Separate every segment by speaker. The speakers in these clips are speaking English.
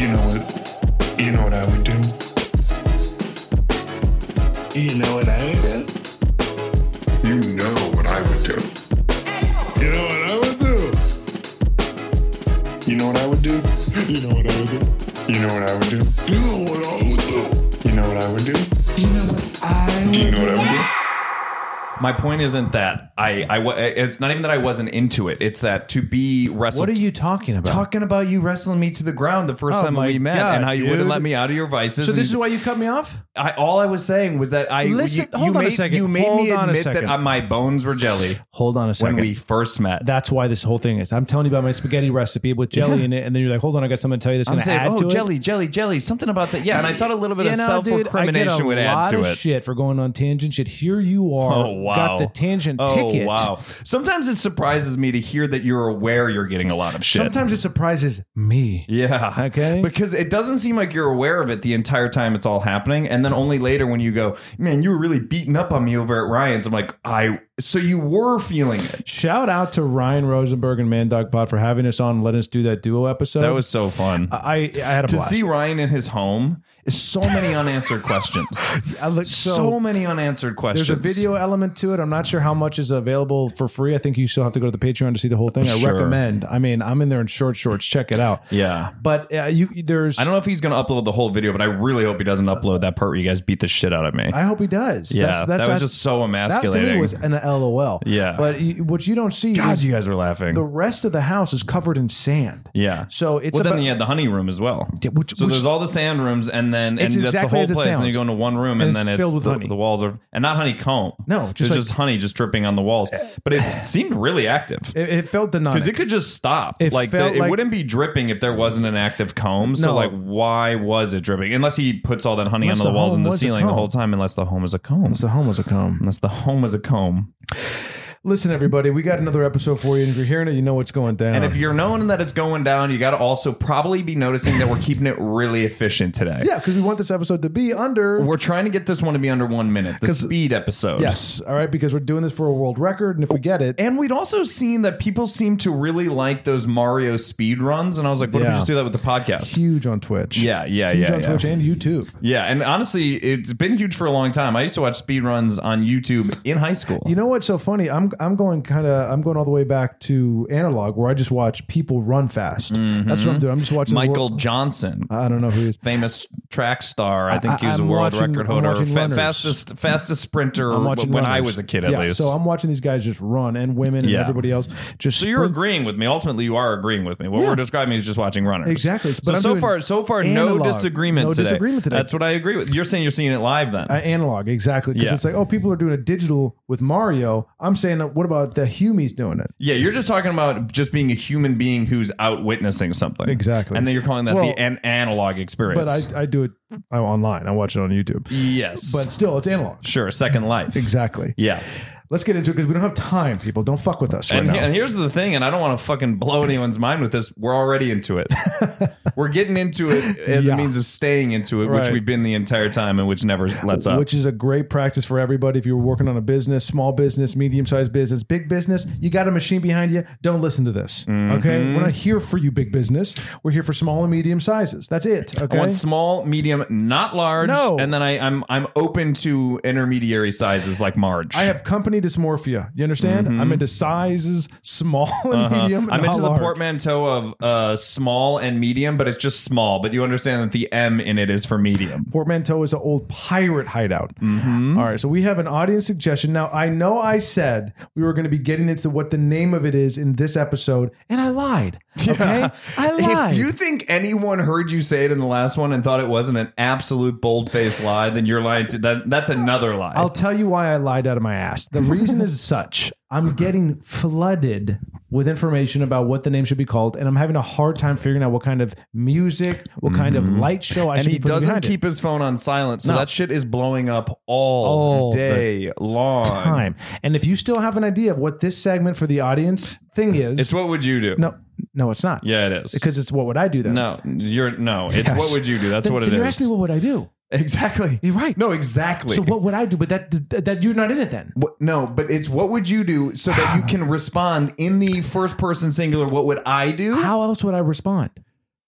Speaker 1: You know what? You know what I would do? You know what I would do? You know what I would do. You know what I would do? You know what I would do? You know what I would do? You know what I would do? You know what I would do? You know what I would do? You know what I would do? You know what I would do?
Speaker 2: My point isn't that it's not even that I wasn't into it. It's that to be wrestled.
Speaker 3: What are you talking about?
Speaker 2: Talking about you wrestling me to the ground the first time we met,
Speaker 3: God,
Speaker 2: and how you wouldn't
Speaker 3: dude.
Speaker 2: let me out of your vices.
Speaker 3: So this is why you cut me off?
Speaker 2: All I was saying was that
Speaker 3: Listen, hold on a second.
Speaker 2: You made
Speaker 3: Hold
Speaker 2: me
Speaker 3: on a
Speaker 2: admit
Speaker 3: second.
Speaker 2: that my bones were jelly
Speaker 3: Hold on a second.
Speaker 2: when we first met.
Speaker 3: That's why this whole thing is. I'm telling you about my spaghetti recipe with jelly in it, and then you're like, hold on, I got something to tell you that's
Speaker 2: I'm
Speaker 3: going to
Speaker 2: saying,
Speaker 3: add to
Speaker 2: jelly, something about that. Yeah, and I thought a little bit
Speaker 3: it.
Speaker 2: of self-recrimination would add to
Speaker 3: I get a lot
Speaker 2: it.
Speaker 3: of shit for going on tangent shit. Here you are.
Speaker 2: Oh, wow.
Speaker 3: Got the tangent ticket.
Speaker 2: Oh, wow. Sometimes it surprises me to hear that you're aware you're getting a lot of shit.
Speaker 3: Sometimes it surprises me.
Speaker 2: Yeah.
Speaker 3: Okay.
Speaker 2: Because it doesn't seem like you're aware of it the entire time it's all happening. And then only later when you go, man, you were really beating up on me over at Ryan's. I'm like, so you were feeling it.
Speaker 3: Shout out to Ryan Rosenberg and Man Dog Pod for having us on and letting us do that duo episode.
Speaker 2: That was so fun.
Speaker 3: I had a
Speaker 2: To
Speaker 3: blast.
Speaker 2: see Ryan in his home is so many unanswered questions.
Speaker 3: I look
Speaker 2: So many unanswered questions.
Speaker 3: There's a video element to it. I'm not sure how much is available for free. I think you still have to go to the Patreon to see the whole thing. I
Speaker 2: Sure.
Speaker 3: recommend. I mean, I'm in there in shorts. Check it out.
Speaker 2: Yeah.
Speaker 3: But there's.
Speaker 2: I don't know if he's going to upload the whole video, but I really hope he doesn't upload that part where you guys beat the shit out of me.
Speaker 3: I hope he does.
Speaker 2: Yeah, that was just so emasculating.
Speaker 3: That to me was an LOL.
Speaker 2: Yeah.
Speaker 3: But what you don't see
Speaker 2: God,
Speaker 3: is
Speaker 2: you guys were laughing.
Speaker 3: the rest of the house is covered in sand.
Speaker 2: Yeah.
Speaker 3: So it's
Speaker 2: well,
Speaker 3: about,
Speaker 2: then you had the honey room as well.
Speaker 3: Yeah,
Speaker 2: So there's all the sand rooms, and then
Speaker 3: It's
Speaker 2: that's
Speaker 3: exactly
Speaker 2: the
Speaker 3: as
Speaker 2: whole
Speaker 3: it
Speaker 2: place. And then you
Speaker 3: sounds.
Speaker 2: go into one room,
Speaker 3: And
Speaker 2: and
Speaker 3: it's
Speaker 2: then
Speaker 3: filled with honey.
Speaker 2: the walls are, and not honeycomb.
Speaker 3: No,
Speaker 2: just
Speaker 3: like-
Speaker 2: just honey just dripping on the walls. But it seemed really active.
Speaker 3: it felt demonic.
Speaker 2: Because it could just stop.
Speaker 3: It
Speaker 2: Like
Speaker 3: felt
Speaker 2: it
Speaker 3: like-
Speaker 2: wouldn't be dripping if there wasn't an active comb. So
Speaker 3: No.
Speaker 2: like, why was it dripping? Unless he puts all that honey
Speaker 3: Unless
Speaker 2: onto the
Speaker 3: the
Speaker 2: walls
Speaker 3: home
Speaker 2: and the
Speaker 3: was a
Speaker 2: ceiling the
Speaker 3: comb.
Speaker 2: whole time. Unless the home is a comb.
Speaker 3: the home was a comb.
Speaker 2: Unless the home is a comb.
Speaker 3: Listen, everybody, we got another episode for you. And if you're hearing it, you know what's going down.
Speaker 2: And if you're knowing that it's going down, you got to also probably be noticing that we're keeping it really efficient today.
Speaker 3: yeah, because we want this episode to be under.
Speaker 2: We're trying to get this one to be under 1 minute. The speed episode.
Speaker 3: Yes. All right. Because we're doing this for a world record. And if we get it.
Speaker 2: And we'd also seen that people seem to really like those Mario speed runs. And I was like, what if we
Speaker 3: Yeah.
Speaker 2: just do that with the podcast?
Speaker 3: Huge on Twitch.
Speaker 2: Yeah.
Speaker 3: Huge on Twitch and YouTube.
Speaker 2: Yeah, and honestly, it's been huge for a long time. I used to watch speed runs on YouTube in high school.
Speaker 3: You know what's so funny? I'm going all the way back to analog, where I just watch people run fast. That's what I'm doing. I'm just watching
Speaker 2: Michael Johnson,
Speaker 3: I don't know who he is.
Speaker 2: famous track star. I think he was a
Speaker 3: I'm
Speaker 2: world
Speaker 3: watching-
Speaker 2: record
Speaker 3: I'm
Speaker 2: holder,
Speaker 3: watching runners.
Speaker 2: fastest sprinter
Speaker 3: I'm watching
Speaker 2: when I
Speaker 3: runners.
Speaker 2: was a kid, at
Speaker 3: Yeah,
Speaker 2: least.
Speaker 3: So I'm watching these guys just run, and women and
Speaker 2: Yeah.
Speaker 3: everybody else just.
Speaker 2: So you're
Speaker 3: sprint.
Speaker 2: agreeing with me. Ultimately, you are agreeing with me. What
Speaker 3: Yeah.
Speaker 2: we're describing is just watching runners.
Speaker 3: Exactly.
Speaker 2: So
Speaker 3: But I'm doing
Speaker 2: so far,
Speaker 3: analog.
Speaker 2: no disagreement.
Speaker 3: No
Speaker 2: today.
Speaker 3: disagreement today.
Speaker 2: That's what I agree with. You're saying you're seeing it live then.
Speaker 3: Analog, exactly. Because
Speaker 2: Yeah.
Speaker 3: it's like, oh, people are doing a digital with Mario. I'm saying, what about the Humies doing it?
Speaker 2: Yeah, you're just talking about just being a human being who's out witnessing something.
Speaker 3: Exactly.
Speaker 2: And then you're calling that
Speaker 3: Well,
Speaker 2: an analog experience.
Speaker 3: But I do it online. I watch it on YouTube.
Speaker 2: yes.
Speaker 3: But still, it's analog.
Speaker 2: Sure, Second Life.
Speaker 3: Exactly.
Speaker 2: Yeah.
Speaker 3: Let's get into it because we don't have time, people. Don't fuck with us right
Speaker 2: And,
Speaker 3: now.
Speaker 2: and here's the thing, and I don't want to fucking blow anyone's mind with this. We're already into it. We're getting into it as
Speaker 3: Yeah.
Speaker 2: a means of staying into it, which
Speaker 3: Right.
Speaker 2: we've been the entire time and which never lets up.
Speaker 3: Which is a great practice for everybody. If you're working on a business, small business, medium-sized business, big business, you got a machine behind you, don't listen to this.
Speaker 2: Mm-hmm.
Speaker 3: Okay? We're not here for you, big business. We're here for small and medium sizes. That's it. Okay?
Speaker 2: I want small, medium, not large.
Speaker 3: No.
Speaker 2: And then I'm open to intermediary sizes like Marge.
Speaker 3: I have company dysmorphia. You understand? I'm into sizes, small and medium.
Speaker 2: I'm
Speaker 3: not
Speaker 2: into the
Speaker 3: large.
Speaker 2: portmanteau of small and medium, but it's just small. But you understand that the M in it is for medium.
Speaker 3: Portmanteau is an old pirate hideout. All right, so we have an audience suggestion. Now, I know I said we were going to be getting into what the name of it is in this episode, and I lied. Okay? I lied.
Speaker 2: If you think anyone heard you say it in the last one and thought it wasn't an absolute bold-faced lie, then you're lying. That's another lie.
Speaker 3: I'll tell you why I lied out of my ass. The reason is such. I'm getting flooded with information about what the name should be called, and I'm having a hard time figuring out what kind of music, what kind of light show I
Speaker 2: and
Speaker 3: should
Speaker 2: he
Speaker 3: be putting
Speaker 2: doesn't
Speaker 3: behind
Speaker 2: keep his phone on silent, so
Speaker 3: No.
Speaker 2: that shit is blowing up all
Speaker 3: All
Speaker 2: day long.
Speaker 3: time. And if you still have an idea of what this segment for the audience thing is,
Speaker 2: It's what would you do?
Speaker 3: no, it's not.
Speaker 2: Yeah, it is.
Speaker 3: Because it's what would I do then?
Speaker 2: No, it's
Speaker 3: Yes.
Speaker 2: what would you do? That's
Speaker 3: Then-
Speaker 2: what it
Speaker 3: then
Speaker 2: is.
Speaker 3: You're asking me what would I do?
Speaker 2: Exactly.
Speaker 3: You're right.
Speaker 2: No, exactly.
Speaker 3: So what would I do? But that you're not in it then.
Speaker 2: No, but it's what would you do so that you can respond in the first person singular. What would I do?
Speaker 3: How else would I respond?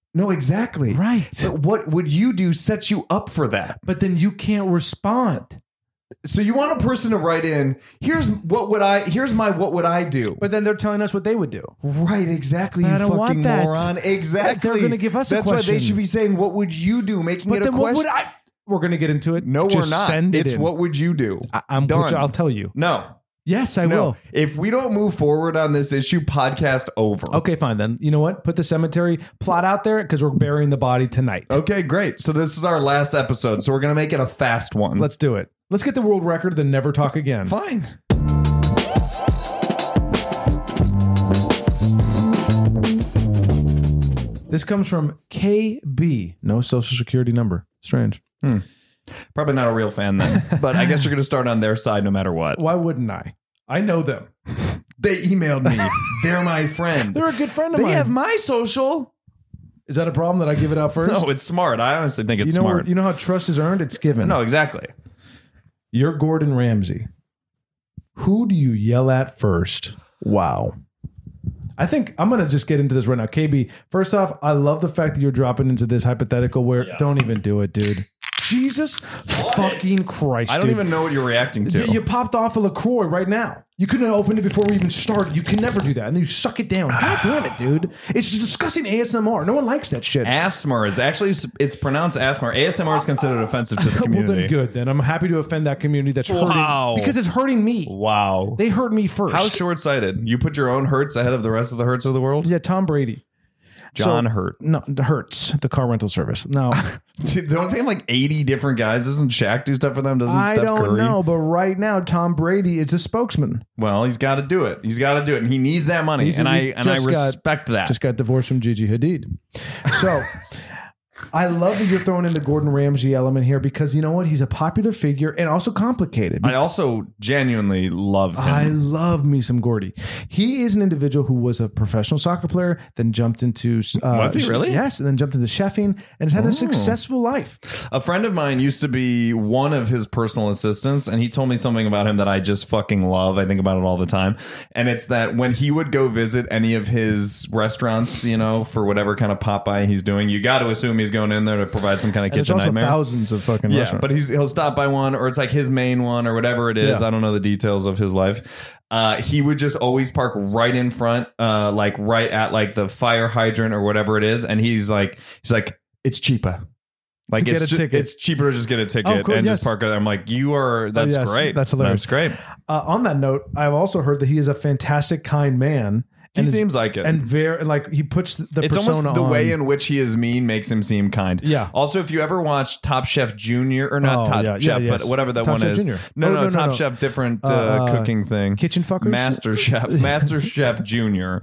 Speaker 2: No, exactly.
Speaker 3: Right.
Speaker 2: But what would you do sets you up for that.
Speaker 3: But then you can't respond.
Speaker 2: So you want a person to write in, here's what would I do?
Speaker 3: But then they're telling us what they would do.
Speaker 2: Right, exactly.
Speaker 3: I
Speaker 2: You
Speaker 3: don't want
Speaker 2: fucking
Speaker 3: that.
Speaker 2: moron. Exactly.
Speaker 3: They're gonna give us a
Speaker 2: That's why
Speaker 3: question.
Speaker 2: they should be saying, what would you do? Making
Speaker 3: But
Speaker 2: it a
Speaker 3: then what
Speaker 2: question.
Speaker 3: would I? We're going to get into it.
Speaker 2: No,
Speaker 3: Just
Speaker 2: we're not.
Speaker 3: Send it
Speaker 2: It's
Speaker 3: in.
Speaker 2: what would you do?
Speaker 3: I'm
Speaker 2: Done.
Speaker 3: I'll tell you.
Speaker 2: No.
Speaker 3: Yes, I
Speaker 2: No.
Speaker 3: will.
Speaker 2: If we don't move forward on this issue, podcast over.
Speaker 3: Okay, fine then. You know what? Put the cemetery plot out there because we're burying the body tonight.
Speaker 2: Okay, great. So this is our last episode. So we're going to make it a fast one.
Speaker 3: Let's do it. Let's get the world record, then never talk again.
Speaker 2: Fine.
Speaker 3: This comes from KB. No social security number. Strange.
Speaker 2: Probably not a real fan then. But I guess you're going to start on their side no matter what.
Speaker 3: Why wouldn't I? I know them.
Speaker 2: They emailed me. They're my friend.
Speaker 3: They're a good friend of
Speaker 2: They
Speaker 3: mine.
Speaker 2: have my social.
Speaker 3: Is that a problem that I give it out first?
Speaker 2: No, it's smart. I honestly think it's
Speaker 3: you know,
Speaker 2: smart.
Speaker 3: You know how trust is earned? It's given.
Speaker 2: No, exactly.
Speaker 3: You're Gordon Ramsay. Who do you yell at first? Wow. I think I'm going to just get into this right now. KB, first off, I love the fact that you're dropping into this hypothetical where don't even do it, dude. Jesus fucking Christ,
Speaker 2: I don't
Speaker 3: dude.
Speaker 2: even know what you're reacting to.
Speaker 3: You popped off a LaCroix right now. You couldn't have opened it before we even started. You can never do that. And then you suck it down. God damn it, dude. It's disgusting ASMR. No one likes that shit.
Speaker 2: ASMR is actually, it's pronounced ASMR. ASMR is considered offensive to the
Speaker 3: Well,
Speaker 2: community.
Speaker 3: then good. Then I'm happy to offend that community that's hurting.
Speaker 2: Wow.
Speaker 3: Because it's hurting me.
Speaker 2: Wow.
Speaker 3: They hurt me first.
Speaker 2: How short-sighted. You put your own hurts ahead of the rest of the hurts of the world?
Speaker 3: Yeah, Tom Brady.
Speaker 2: John Hurt.
Speaker 3: No, the Hertz, the car rental service. No,
Speaker 2: Dude, don't they have like 80 different guys? Doesn't Shaq do stuff for them? Doesn't
Speaker 3: I
Speaker 2: Steph
Speaker 3: don't
Speaker 2: Curry?
Speaker 3: know. But right now, Tom Brady is a spokesman.
Speaker 2: Well, he's got to do it. He's got to do it. And he needs that money.
Speaker 3: He's-
Speaker 2: And
Speaker 3: he
Speaker 2: I
Speaker 3: just got-
Speaker 2: respect that.
Speaker 3: Just got divorced from Gigi Hadid. So I love that you're throwing in the Gordon Ramsay element here because you know what? He's a popular figure and also complicated.
Speaker 2: I also genuinely love him.
Speaker 3: I love me some Gordy. He is an individual who was a professional soccer player, then jumped into
Speaker 2: Was he really?
Speaker 3: Yes, and then jumped into chefing and has had a successful life.
Speaker 2: A friend of mine used to be one of his personal assistants, and he told me something about him that I just fucking love. I think about it all the time. And it's that when he would go visit any of his restaurants, you know, for whatever kind of Popeye he's doing, you got to assume he's going in there to provide some kind of
Speaker 3: And there's
Speaker 2: kitchen
Speaker 3: also
Speaker 2: nightmare.
Speaker 3: thousands of fucking
Speaker 2: Yeah,
Speaker 3: restaurants.
Speaker 2: but he'll stop by one, or it's like his main one, or whatever it is.
Speaker 3: Yeah.
Speaker 2: I don't know the details of his life. He would just always park right in front, like right at like the fire hydrant or whatever it is, and he's like, it's cheaper. Like
Speaker 3: To get a ticket.
Speaker 2: it's cheaper to just get a ticket
Speaker 3: Oh, cool,
Speaker 2: and
Speaker 3: yes.
Speaker 2: just park it. I'm like, that's
Speaker 3: yes,
Speaker 2: great.
Speaker 3: that's hilarious.
Speaker 2: That's great.
Speaker 3: On that note, I've also heard that he is a fantastic, kind man.
Speaker 2: He
Speaker 3: and is-
Speaker 2: seems like it.
Speaker 3: and very like he puts the
Speaker 2: It's
Speaker 3: persona
Speaker 2: almost the
Speaker 3: on.
Speaker 2: way in which he is mean makes him seem kind.
Speaker 3: Yeah.
Speaker 2: Also, if you ever watch Top Chef Junior, or not
Speaker 3: Oh,
Speaker 2: Top
Speaker 3: yeah,
Speaker 2: Chef,
Speaker 3: yes.
Speaker 2: but whatever that
Speaker 3: Top
Speaker 2: one
Speaker 3: Chef
Speaker 2: is.
Speaker 3: Junior.
Speaker 2: No,
Speaker 3: Oh,
Speaker 2: no,
Speaker 3: no,
Speaker 2: Top
Speaker 3: no.
Speaker 2: Chef, different cooking thing.
Speaker 3: Kitchen fuckers?
Speaker 2: Master Chef Junior.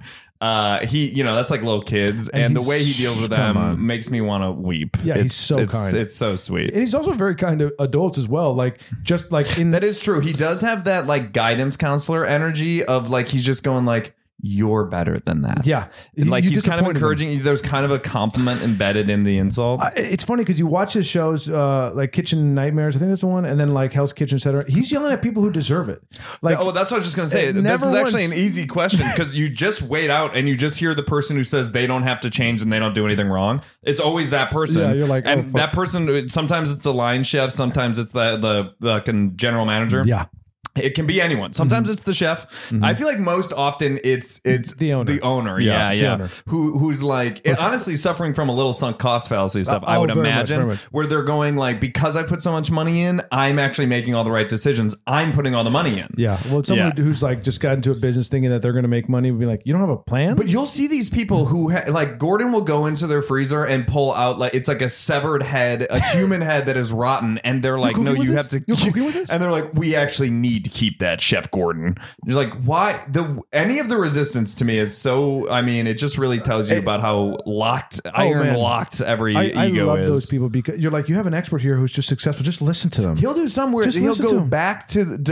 Speaker 2: He, you know, that's like little kids, and the
Speaker 3: he's-
Speaker 2: way he deals with
Speaker 3: come
Speaker 2: them
Speaker 3: on.
Speaker 2: makes me want to weep.
Speaker 3: Yeah, he's so
Speaker 2: it's,
Speaker 3: kind.
Speaker 2: It's so sweet.
Speaker 3: And he's also very kind to adults as well. Like just like in
Speaker 2: That is true. He does have that like guidance counselor energy of like he's just going like, you're better than that.
Speaker 3: yeah,
Speaker 2: Like
Speaker 3: You
Speaker 2: he's kind of
Speaker 3: disappointed him.
Speaker 2: encouraging. There's kind of a compliment embedded in the insult.
Speaker 3: It's funny because you watch his shows like Kitchen Nightmares, I think that's the one, and then like Hell's Kitchen, etc. He's yelling at people who deserve it. Like
Speaker 2: Oh, that's what I was just going to say.
Speaker 3: It
Speaker 2: This
Speaker 3: never
Speaker 2: is actually
Speaker 3: once-
Speaker 2: an easy question because you just wait out and you just hear the person who says they don't have to change and they don't do anything wrong. It's always that person.
Speaker 3: Yeah, you're like, oh,
Speaker 2: and
Speaker 3: fuck.
Speaker 2: that person, sometimes it's a line chef, sometimes it's the general manager.
Speaker 3: yeah,
Speaker 2: It can be anyone. Sometimes it's the chef. I feel like most often it's
Speaker 3: The owner.
Speaker 2: The owner.
Speaker 3: Yeah,
Speaker 2: Yeah,
Speaker 3: it's the
Speaker 2: yeah.
Speaker 3: owner.
Speaker 2: Who's like honestly suffering from a little sunk cost fallacy stuff. I
Speaker 3: oh,
Speaker 2: would
Speaker 3: very much,
Speaker 2: imagine
Speaker 3: very much.
Speaker 2: where they're going like, because I put so much money in, I'm actually making all the right decisions. I'm putting all the money in.
Speaker 3: yeah. Well, it's someone
Speaker 2: Yeah.
Speaker 3: who's like just got into a business thinking that they're going to make money would be like, you don't have a plan.
Speaker 2: But you'll see these people who like Gordon will go into their freezer and pull out like it's like a severed head, a human head that is rotten, and they're like,
Speaker 3: cooking
Speaker 2: "No,
Speaker 3: with
Speaker 2: you
Speaker 3: this?
Speaker 2: have to."
Speaker 3: You're cooking with this?
Speaker 2: And they're like, "We actually need to keep that, Chef Gordon." You're like, "Why?" Any of the resistance to me is so. I mean, it just really tells you about how iron locked every
Speaker 3: I
Speaker 2: ego
Speaker 3: love
Speaker 2: is.
Speaker 3: those people because you're like, you have an expert here who's just successful. Just listen to them.
Speaker 2: He'll do somewhere.
Speaker 3: Just
Speaker 2: He'll
Speaker 3: listen to
Speaker 2: go
Speaker 3: him.
Speaker 2: back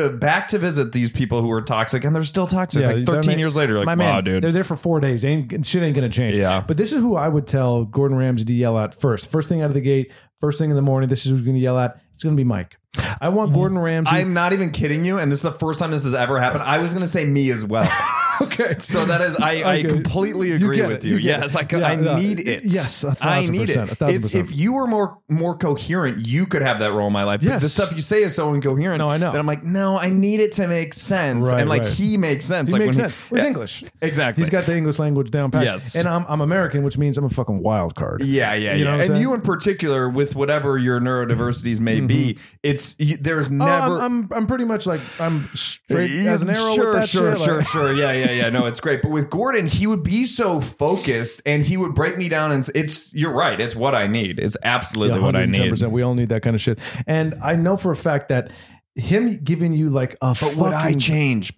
Speaker 2: to visit these people who are toxic, and they're still toxic. like
Speaker 3: they're
Speaker 2: 13 years later, like,
Speaker 3: my
Speaker 2: wow,
Speaker 3: man,
Speaker 2: dude.
Speaker 3: they're there for 4 days. Shit ain't gonna change.
Speaker 2: Yeah.
Speaker 3: But this is who I would tell Gordon Ramsay to yell at first. First thing out of the gate, first thing in the morning. This is who's gonna yell at. It's gonna be Mike. I want Gordon Ramsay.
Speaker 2: I'm not even kidding you, and this is the first time this has ever happened. I was going to say me as well.
Speaker 3: Okay.
Speaker 2: So that is, I
Speaker 3: Okay.
Speaker 2: completely
Speaker 3: You
Speaker 2: agree
Speaker 3: get
Speaker 2: with
Speaker 3: it.
Speaker 2: you.
Speaker 3: You get
Speaker 2: Yes,
Speaker 3: it.
Speaker 2: I
Speaker 3: Yeah,
Speaker 2: need it.
Speaker 3: yes, 1,000%,
Speaker 2: I need it.
Speaker 3: 1,000%.
Speaker 2: If you were more coherent, you could have that role in my life. But
Speaker 3: Yes.
Speaker 2: the stuff you say is so incoherent.
Speaker 3: No, I know.
Speaker 2: That I'm like, no, I need it to make sense.
Speaker 3: Right,
Speaker 2: and like
Speaker 3: right.
Speaker 2: he makes sense.
Speaker 3: He
Speaker 2: like
Speaker 3: makes
Speaker 2: when
Speaker 3: sense. Well, he's English.
Speaker 2: Exactly.
Speaker 3: He's got the English language down pat.
Speaker 2: Yes.
Speaker 3: And I'm American, which means I'm a fucking wild card.
Speaker 2: Yeah,
Speaker 3: You know what I'm
Speaker 2: and
Speaker 3: saying?
Speaker 2: you in particular, with whatever your neurodiversities may be, there's never.
Speaker 3: I'm pretty much like I'm straight as an arrow with that shit. Like-
Speaker 2: Sure. Yeah. No, it's great. But with Gordon, he would be so focused, and he would break me down. And you're right. It's what I need. It's absolutely what I need.
Speaker 3: 110%. We all need that kind of shit. And I know for a fact that him giving you like a
Speaker 2: But would I change?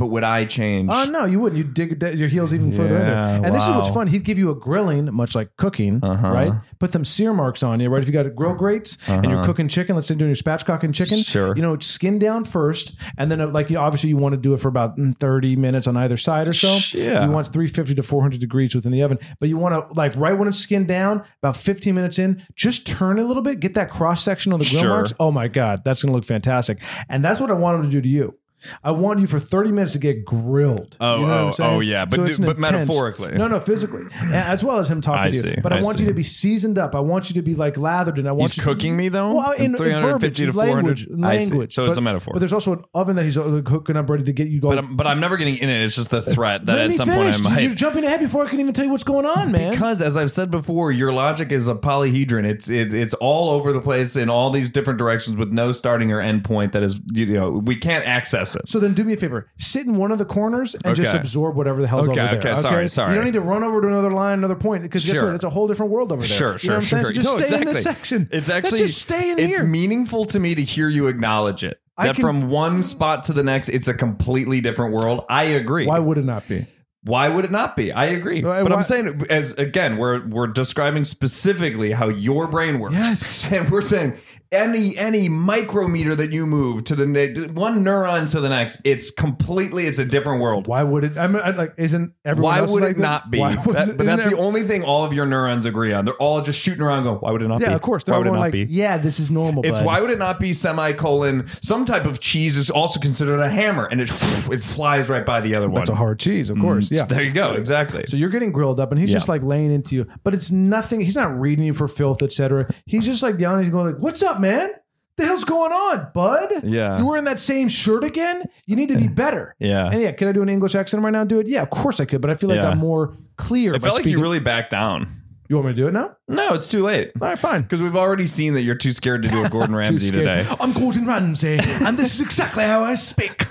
Speaker 3: Oh no, you wouldn't. You dig your heels even further in there.
Speaker 2: Yeah,
Speaker 3: And this is what's
Speaker 2: wow.
Speaker 3: fun. He'd give you a grilling, much like cooking, right? Put them sear marks on you, right? If you got grill grates and you're cooking chicken, let's say doing your spatchcocking chicken,
Speaker 2: Sure.
Speaker 3: you know, skin down first, and then obviously you want to do it for about 30 minutes on either side or so.
Speaker 2: Yeah.
Speaker 3: You want 350 to 400 degrees within the oven, but you want to like right when it's skinned down, about 15 minutes in, just turn a little bit, get that cross section on the grill
Speaker 2: Sure.
Speaker 3: marks. Oh my God, that's going to look fantastic. And that's what I want him to do to you. I want you for 30 minutes to get grilled.
Speaker 2: Oh,
Speaker 3: You know what I'm saying?
Speaker 2: yeah. But
Speaker 3: it's an
Speaker 2: but
Speaker 3: intense-
Speaker 2: metaphorically.
Speaker 3: No, physically. As well as him talking
Speaker 2: I
Speaker 3: to you.
Speaker 2: see,
Speaker 3: But I
Speaker 2: I
Speaker 3: want
Speaker 2: see.
Speaker 3: you to be seasoned up. I want you to be like lathered and I want
Speaker 2: He's
Speaker 3: you
Speaker 2: cooking me though.
Speaker 3: Well, in
Speaker 2: 350
Speaker 3: verbiage,
Speaker 2: to 400.
Speaker 3: language.
Speaker 2: I see.
Speaker 3: Language.
Speaker 2: So it's
Speaker 3: But-
Speaker 2: a metaphor.
Speaker 3: But there's also an oven that he's cooking up ready to get you going.
Speaker 2: But I'm never getting in it. It's just the threat that
Speaker 3: Let
Speaker 2: at
Speaker 3: me
Speaker 2: some
Speaker 3: finish.
Speaker 2: point I might.
Speaker 3: You're jumping ahead before I can even tell you what's going on, man.
Speaker 2: Because as I've said before, your logic is a polyhedron. It's all over the place in all these different directions with no starting or end point. That is, we can't access it.
Speaker 3: So then do me a favor. Sit in one of the corners and just
Speaker 2: Okay.
Speaker 3: absorb whatever the hell's
Speaker 2: Okay,
Speaker 3: over there.
Speaker 2: okay, sorry.
Speaker 3: You don't need to run over to another line, another point, because guess
Speaker 2: Sure.
Speaker 3: what? It's a whole different world over there.
Speaker 2: Sure,
Speaker 3: You know what I'm
Speaker 2: sure.
Speaker 3: saying? So just
Speaker 2: No,
Speaker 3: stay in
Speaker 2: exactly.
Speaker 3: this section.
Speaker 2: It's actually
Speaker 3: just stay in
Speaker 2: it's
Speaker 3: here.
Speaker 2: meaningful to me to hear you acknowledge it.
Speaker 3: I
Speaker 2: That
Speaker 3: can-
Speaker 2: from one spot to the next, it's a completely different world. I agree.
Speaker 3: Why would it not be?
Speaker 2: Why would it not be? I agree.
Speaker 3: Why-
Speaker 2: But
Speaker 3: why-
Speaker 2: I'm saying, as again, we're describing specifically how your brain works.
Speaker 3: Yes.
Speaker 2: And we're saying any micrometer that you move to the one neuron to the next, it's a different world.
Speaker 3: Why would it? Isn't everyone
Speaker 2: Why
Speaker 3: else
Speaker 2: would
Speaker 3: like
Speaker 2: it
Speaker 3: that?
Speaker 2: not be?
Speaker 3: Why was it-
Speaker 2: But
Speaker 3: isn't
Speaker 2: that's the
Speaker 3: there-
Speaker 2: only thing all of your neurons agree on. They're all just shooting around going, why would it not be?
Speaker 3: Yeah, of course. They're
Speaker 2: Why
Speaker 3: all
Speaker 2: would it
Speaker 3: going
Speaker 2: not
Speaker 3: like,
Speaker 2: be?
Speaker 3: yeah, this is normal.
Speaker 2: It's
Speaker 3: bud.
Speaker 2: why would it not be semicolon? Some type of cheese is also considered a hammer, and it flies right by the other one.
Speaker 3: That's a hard cheese, of course. Yeah.
Speaker 2: There you go. Exactly.
Speaker 3: So you're getting grilled up, and he's just like laying into you, but it's nothing. He's not reading you for filth, etc. He's just like yelling. He's going like, "What's up, man? The hell's going on, bud?
Speaker 2: Yeah.
Speaker 3: you wearing that same shirt again? You need to be better."
Speaker 2: Yeah.
Speaker 3: And yeah, can I do an English accent right now? Do it? Yeah, of course I could, but I feel like
Speaker 2: Yeah.
Speaker 3: I'm more clear.
Speaker 2: It felt like you really backed down.
Speaker 3: You want me to do it now?
Speaker 2: No, it's too late.
Speaker 3: All right, fine.
Speaker 2: Because we've already seen that you're too scared to do a Gordon
Speaker 3: Too
Speaker 2: Ramsay
Speaker 3: scared.
Speaker 2: today.
Speaker 3: I'm Gordon Ramsay, and this is exactly how I speak.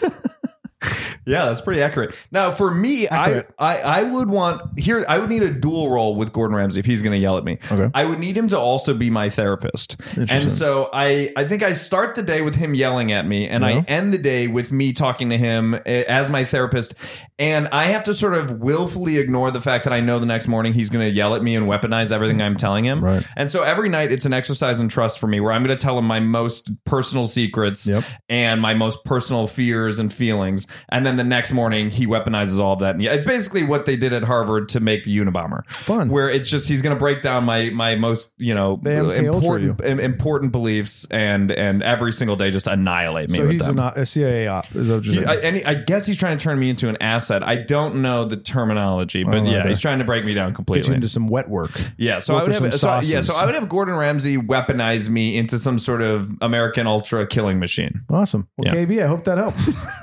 Speaker 2: Yeah, that's pretty accurate. Now, for me,
Speaker 3: Accurate.
Speaker 2: I would I would need a dual role with Gordon Ramsay if he's going to yell at me.
Speaker 3: Okay.
Speaker 2: I would need him to also be my therapist. And so I think I start the day with him yelling at me, and I end the day with me talking to him as my therapist. And I have to sort of willfully ignore the fact that I know the next morning he's going to yell at me and weaponize everything I'm telling him.
Speaker 3: Right.
Speaker 2: And so every night it's an exercise in trust for me where I'm going to tell him my most personal secrets and my most personal fears and feelings. And then the next morning he weaponizes all of that. And yeah, it's basically what they did at Harvard to make the Unabomber.
Speaker 3: Fun.
Speaker 2: Where it's just he's going to break down my most,
Speaker 3: MK Ultra
Speaker 2: important beliefs and every single day just annihilate me
Speaker 3: So
Speaker 2: with
Speaker 3: he's
Speaker 2: them.
Speaker 3: a CIA op. Is that what you're saying?
Speaker 2: I guess he's trying to turn me into an asset. I don't know the terminology, but yeah, he's trying to break me down
Speaker 3: Get you
Speaker 2: completely.
Speaker 3: into some wet work.
Speaker 2: Yeah, so I
Speaker 3: Work
Speaker 2: would
Speaker 3: with
Speaker 2: have
Speaker 3: some
Speaker 2: so
Speaker 3: sauces.
Speaker 2: I would have Gordon Ramsay weaponize me into some sort of American Ultra killing machine.
Speaker 3: Awesome. Well,
Speaker 2: Yeah.
Speaker 3: KB, I hope that helped.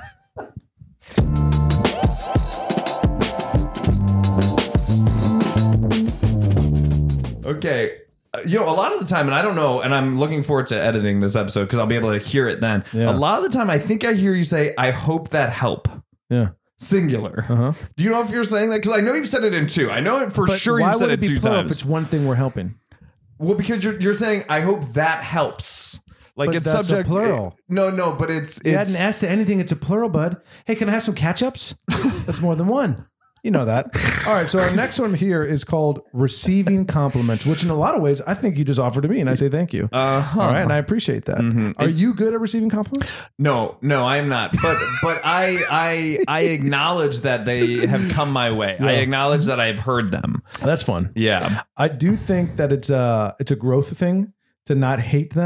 Speaker 2: Okay. A lot of the time, and I don't know, and I'm looking forward to editing this episode because I'll be able to hear it then.
Speaker 3: Yeah.
Speaker 2: A lot of the time, I think I hear you say, I hope that help.
Speaker 3: Yeah.
Speaker 2: Singular.
Speaker 3: Uh-huh.
Speaker 2: Do you know if you're saying that? Because I know you've said it in two. I know it for
Speaker 3: But
Speaker 2: sure
Speaker 3: why
Speaker 2: you've said
Speaker 3: would
Speaker 2: it
Speaker 3: it be
Speaker 2: two
Speaker 3: plural
Speaker 2: times.
Speaker 3: if it's one thing we're helping?
Speaker 2: Well, because you're saying, I hope that helps. Like
Speaker 3: But
Speaker 2: it's
Speaker 3: that's
Speaker 2: subject.
Speaker 3: a plural.
Speaker 2: No, but it's.
Speaker 3: You hadn't asked to anything. It's a plural, bud. Hey, can I have some catch-ups? That's more than one. You know that. All right. So our next one here is called receiving compliments, which in a lot of ways, I think you just offer to me and I say thank you.
Speaker 2: Uh-huh.
Speaker 3: All right. And I appreciate that. Are you good at receiving compliments?
Speaker 2: No, I am not. But I acknowledge that they have come my way. I acknowledge that I've heard them.
Speaker 3: That's fun.
Speaker 2: Yeah.
Speaker 3: I do think that it's a growth thing to not hate them,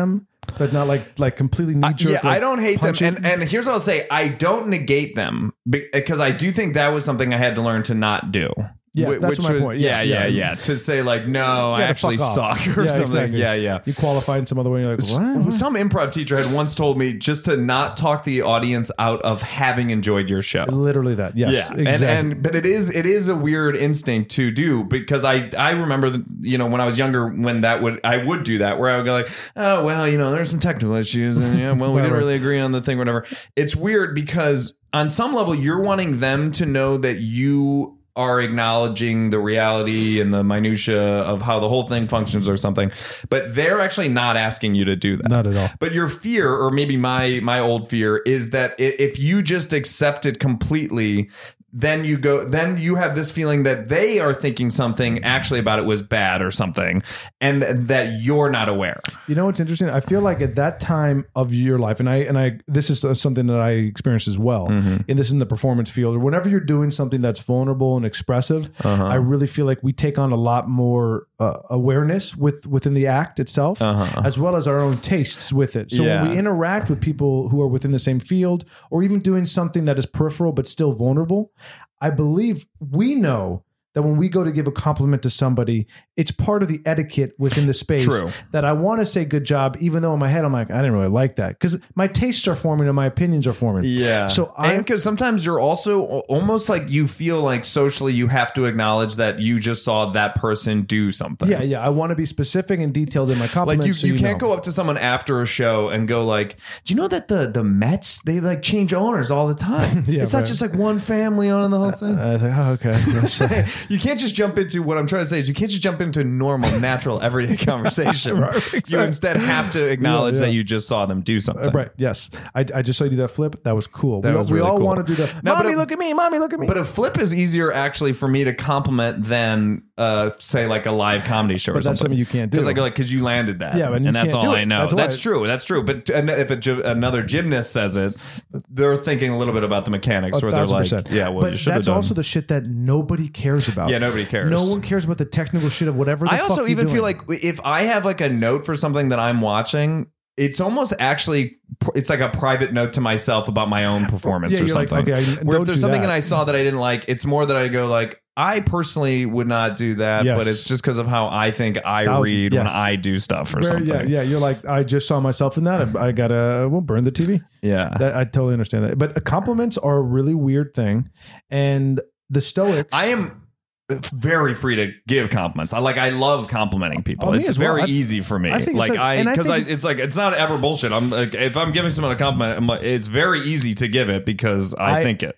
Speaker 3: but not like completely knee jerk.
Speaker 2: I don't hate them. And here's what I'll say. I don't negate them because I do think that was something I had to learn to not do.
Speaker 3: Yeah, that's my point.
Speaker 2: Yeah. To say like, no, I actually suck or something.
Speaker 3: Exactly.
Speaker 2: Yeah.
Speaker 3: You qualified in some other way. You're like, what?
Speaker 2: Some improv teacher had once told me just to not talk the audience out of having enjoyed your show.
Speaker 3: Literally that. Yes.
Speaker 2: Yeah.
Speaker 3: Exactly.
Speaker 2: But it is a weird instinct to do because I remember, when I was younger when I would do that where I would go like, oh, well, there's some technical issues and we didn't really agree on the thing, whatever. It's weird because on some level you're wanting them to know that you are acknowledging the reality and the minutia of how the whole thing functions or something, but they're actually not asking you to do that.
Speaker 3: Not at all.
Speaker 2: But your fear, or maybe my old fear, is that if you just accept it completely, then you have this feeling that they are thinking something actually about it was bad or something, and that you're not aware.
Speaker 3: You know what's interesting? I feel like at that time of your life, and I this is something that I experienced as well, and this is in the performance field, or whenever you're doing something that's vulnerable and expressive, I really feel like we take on a lot more awareness within the act itself, as well as our own tastes with it. So when we interact with people who are within the same field, or even doing something that is peripheral but still vulnerable, I believe we know that when we go to give a compliment to somebody, it's part of the etiquette within the space.
Speaker 2: True.
Speaker 3: That I want to say good job, even though in my head I'm like, I didn't really like that, because my tastes are forming and my opinions are forming.
Speaker 2: Yeah.
Speaker 3: So
Speaker 2: because sometimes you're also almost like you feel like socially you have to acknowledge that you just saw that person do something.
Speaker 3: Yeah. I want to be specific and detailed in my compliments.
Speaker 2: Like you can't go up to someone after a show and go like, do you know that the Mets, they like change owners all the time? It's not just like one family owning the whole thing.
Speaker 3: I was like, oh, okay. Yes.
Speaker 2: You can't just jump into what I'm trying to say is you can't just jump into normal, natural, everyday conversation.
Speaker 3: Right, exactly.
Speaker 2: You instead have to acknowledge that you just saw them do something.
Speaker 3: Right. Yes. I just saw you do that flip. That was cool.
Speaker 2: That was really
Speaker 3: all
Speaker 2: cool.
Speaker 3: want to do the mommy, look at me. Mommy, look at me.
Speaker 2: But a flip is easier actually for me to compliment than say like a live comedy show or something.
Speaker 3: That's something you can't do.
Speaker 2: Because you landed that.
Speaker 3: Yeah,
Speaker 2: and that's all I know.
Speaker 3: That's
Speaker 2: true. That's true. But if another gymnast says it, they're thinking a little bit about the mechanics where they're like, yeah, well, you should have
Speaker 3: that's
Speaker 2: done.
Speaker 3: also the shit that nobody cares about.
Speaker 2: Yeah, nobody cares.
Speaker 3: No one cares about the technical shit of whatever the
Speaker 2: I
Speaker 3: fuck
Speaker 2: also
Speaker 3: you're
Speaker 2: even
Speaker 3: doing.
Speaker 2: feel like if I have like a note for something that I'm watching, it's almost actually, it's like a private note to myself about my own performance or something.
Speaker 3: Like, okay,
Speaker 2: where if there's something
Speaker 3: that.
Speaker 2: and I saw that I didn't like, it's more that I go like, I personally would not do that,
Speaker 3: Yes.
Speaker 2: but it's just because of how I think I read when I do stuff or something.
Speaker 3: Yeah. You're like, I just saw myself in that. I gotta burn the TV.
Speaker 2: Yeah.
Speaker 3: I totally understand that. But compliments are a really weird thing, and the Stoics.
Speaker 2: I am very free to give compliments. I love complimenting people.
Speaker 3: Me
Speaker 2: It's
Speaker 3: as well.
Speaker 2: very easy for me.
Speaker 3: I think
Speaker 2: like
Speaker 3: it's
Speaker 2: it's not ever bullshit. I'm like, if I'm giving someone a compliment, it's very easy to give it because I think it.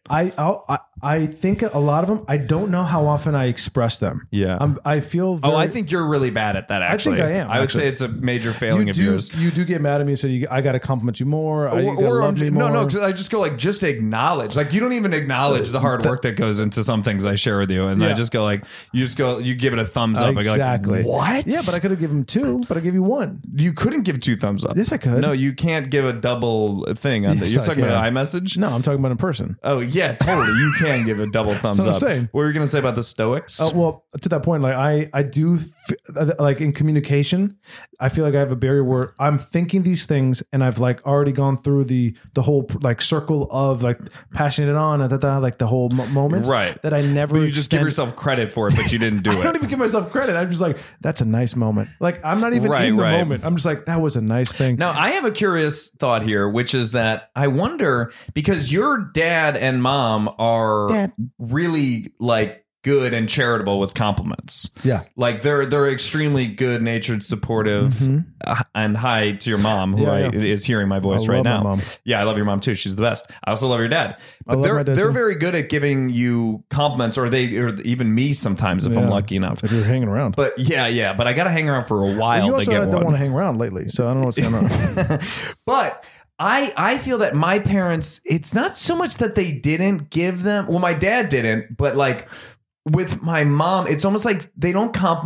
Speaker 3: I think a lot of them. I don't know how often I express them.
Speaker 2: Yeah.
Speaker 3: I feel.
Speaker 2: I think you're really bad at that. Actually,
Speaker 3: I think I am.
Speaker 2: I would say it's a major failing of yours.
Speaker 3: You do get mad at me and say, I got to compliment you more. You gotta love me more.
Speaker 2: No. Cause I just go like, just acknowledge. Like you don't even acknowledge the hard work that goes into some things I share with you, and I just go like, you give it a thumbs up.
Speaker 3: Exactly.
Speaker 2: I go like, what?
Speaker 3: Yeah, but I could have given 2, but I gave you 1.
Speaker 2: You couldn't give 2 thumbs up.
Speaker 3: Yes, I could.
Speaker 2: No, you can't give a double thing on that. You're talking about iMessage?
Speaker 3: No, I'm talking about in person.
Speaker 2: Oh yeah, totally. You can give a double thumbs
Speaker 3: what I'm
Speaker 2: up.
Speaker 3: saying.
Speaker 2: What were you going to say about the Stoics?
Speaker 3: Well, to that point, like I do, like in communication, I feel like I have a barrier where I'm thinking these things and I've like already gone through the whole like circle of like passing it on, like the whole moment.
Speaker 2: Right.
Speaker 3: That I never.
Speaker 2: But you just give yourself credit for it, but you didn't do it.
Speaker 3: I don't even give myself credit. I'm just like, that's a nice moment. Like I'm not even in the moment. I'm just like, that was a nice thing.
Speaker 2: Now I have a curious thought here, which is that I wonder, because your dad and mom are really like good and charitable with compliments.
Speaker 3: Yeah.
Speaker 2: Like they're extremely good natured, supportive, and hi to your mom, who is hearing my voice right now.
Speaker 3: My mom.
Speaker 2: Yeah, I love your mom too. She's the best. I also love your dad. But
Speaker 3: my dad
Speaker 2: they're
Speaker 3: too.
Speaker 2: very good at giving you compliments, or even me sometimes if I'm lucky enough.
Speaker 3: If you're hanging around.
Speaker 2: But yeah. But I got to hang around for a while
Speaker 3: you
Speaker 2: to
Speaker 3: also
Speaker 2: get
Speaker 3: don't
Speaker 2: one.
Speaker 3: want to hang around lately, so I don't know what's going on.
Speaker 2: But I feel that my parents, it's not so much that they didn't give them. Well, my dad didn't, but like with my mom, it's almost like they don't compliment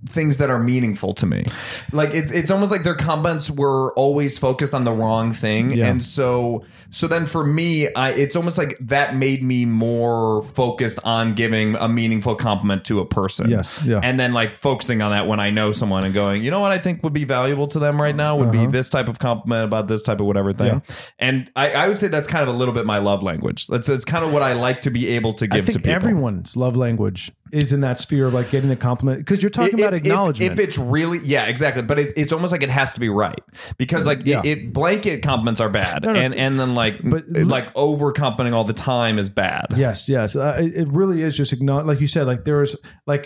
Speaker 2: things that are meaningful to me. Like it's almost like their compliments were always focused on the wrong thing.
Speaker 3: Yeah.
Speaker 2: And so then for me, it's almost like that made me more focused on giving a meaningful compliment to a person.
Speaker 3: Yes. Yeah.
Speaker 2: And then like focusing on that when I know someone and going, you know what I think would be valuable to them right now would be this type of compliment about this type of whatever thing. Yeah. And I would say that's kind of a little bit my love language. It's kind of what I like to be able to give to people.
Speaker 3: Everyone's love language is in that sphere of like getting a compliment, because you're talking about acknowledgement.
Speaker 2: If it's really, yeah, exactly. But it's almost like it has to be right, because like it blanket compliments are bad, and then like over complimenting all the time is bad.
Speaker 3: Yes. It really is just like you said, like there is like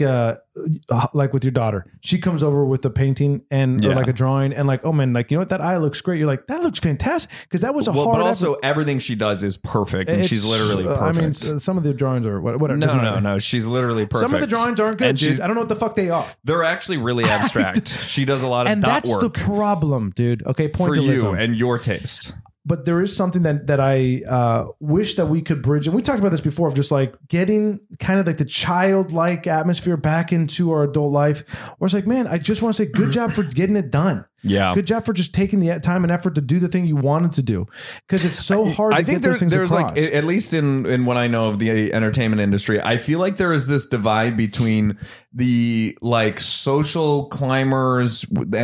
Speaker 3: with your daughter, she comes over with a painting or like a drawing, and like, oh man, like, you know what, that eye looks great. You're like, that looks fantastic, because that was hard.
Speaker 2: But also everything she does is perfect, and she's literally perfect.
Speaker 3: I mean, some of the drawings are whatever.
Speaker 2: No, she's literally perfect.
Speaker 3: Some of the drawings aren't good. I don't know what the fuck they are.
Speaker 2: They're actually really abstract. She does a lot of dot work.
Speaker 3: And that's the problem, dude. Okay,
Speaker 2: for you and your taste.
Speaker 3: But there is something that I wish that we could bridge. And we talked about this before, of just like getting kind of like the childlike atmosphere back into our adult life. Where it's like, man, I just want to say good job for getting it done.
Speaker 2: Yeah.
Speaker 3: Good job for just taking the time and effort to do the thing you wanted to do. Because it's so hard to get those things across.
Speaker 2: Like, at least in what I know of the entertainment industry, I feel like there is this divide between the like social climbers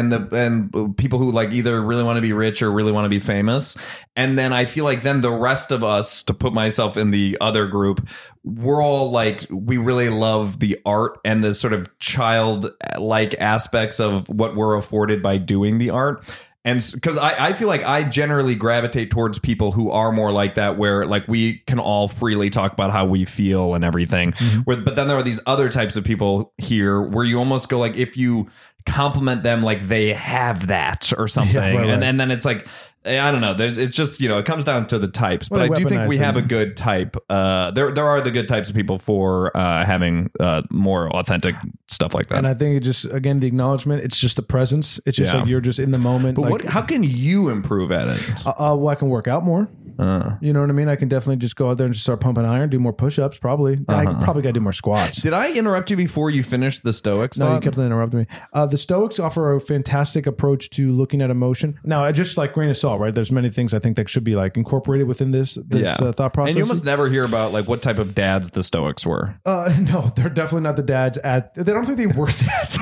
Speaker 2: and people who like either really want to be rich or really want to be famous. And then I feel like then the rest of us, to put myself in the other group, we're all like, we really love the art and the sort of childlike aspects of what we're afforded by doing the art. And because I feel like I generally gravitate towards people who are more like that, where like we can all freely talk about how we feel and everything. Mm-hmm. But then there are these other types of people here where you almost go like, if you compliment them like they have that or something, right. And then it's like, I don't know. It's just, it comes down to the types. But I do think we have a good type. There are the good types of people for having more authentic stuff like that.
Speaker 3: And I think it just, again, the acknowledgement, it's just the presence. It's just like you're just in the moment.
Speaker 2: But
Speaker 3: like,
Speaker 2: how can you improve at it?
Speaker 3: Well, I can work out more. You know what I mean? I can definitely just go out there and just start pumping iron, do more push-ups, probably. I probably got to do more squats.
Speaker 2: Did I interrupt you before you finished the Stoics?
Speaker 3: No, you kept interrupting me. The Stoics offer a fantastic approach to looking at emotion. Now, just like grain of salt, right? There's many things I think that should be like incorporated within this thought process.
Speaker 2: And you almost never hear about like what type of dads the Stoics were.
Speaker 3: No, they're definitely not the dads they don't think they were dads.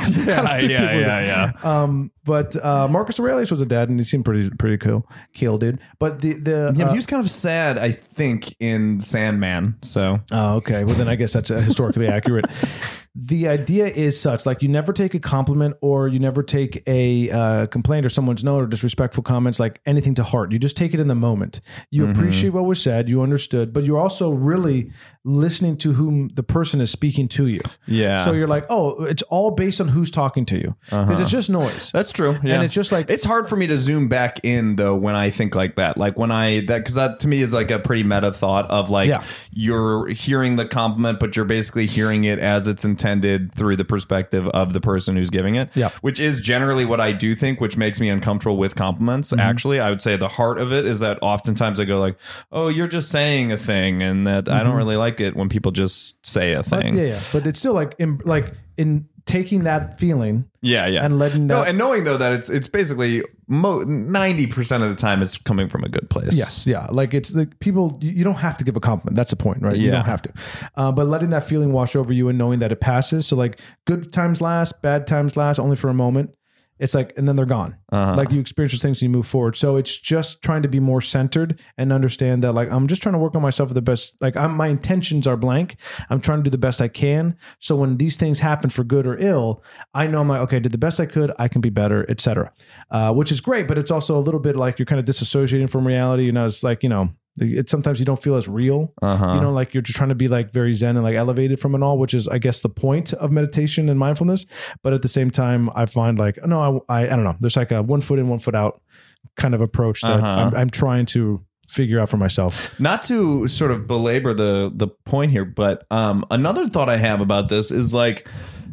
Speaker 2: Yeah.
Speaker 3: But Marcus Aurelius was a dad, and he seemed pretty cool, dude. But but
Speaker 2: he was kind of sad, I think, in Sandman. So
Speaker 3: okay, well then I guess that's historically accurate. The idea is such, like, you never take a compliment or you never take a complaint or someone's note or disrespectful comments, like anything to heart. You just take it in the moment. You appreciate what was said, you understood, but you're also really listening to whom the person is speaking to you. Yeah. So you're like, oh, it's all based on who's talking to you, because it's just noise.
Speaker 2: That's true. Yeah.
Speaker 3: And it's just like,
Speaker 2: it's hard for me to zoom back in though when I think like that. Like when because that to me is like a pretty meta thought of like you're hearing the compliment, but you're basically hearing it as it's intended through the perspective of the person who's giving it. Yeah. Which is generally what I do think, which makes me uncomfortable with compliments. Actually, I would say the heart of it is that oftentimes I go like, oh, you're just saying a thing, and that I don't really like it when people just say a thing.
Speaker 3: But it's still like in taking that feeling, and letting that,
Speaker 2: and knowing though that it's basically 90% of the time it's coming from a good place.
Speaker 3: Yes, like it's the people. You don't have to give a compliment. That's the point, right? You don't have to, but letting that feeling wash over you and knowing that it passes. So like, good times last, bad times last, only for a moment. It's like, and then they're gone. Like you experience those things and you move forward. So it's just trying to be more centered and understand that, like, I'm just trying to work on myself for the best. Like my intentions are blank. I'm trying to do the best I can. So when these things happen for good or ill, I know I'm like, okay, I did the best I could. I can be better, etc. Which is great, but it's also a little bit like you're kind of disassociating from reality. You're not as like, it's sometimes you don't feel as real, like you're just trying to be like very zen and like elevated from it all, which is, I guess, the point of meditation and mindfulness. But at the same time, I find like, no, I don't know. There's like a 1 foot in, 1 foot out kind of approach that I'm trying to figure out for myself.
Speaker 2: Not to sort of belabor the point here, but another thought I have about this is like,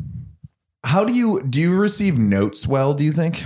Speaker 2: how do you receive notes well, do you think?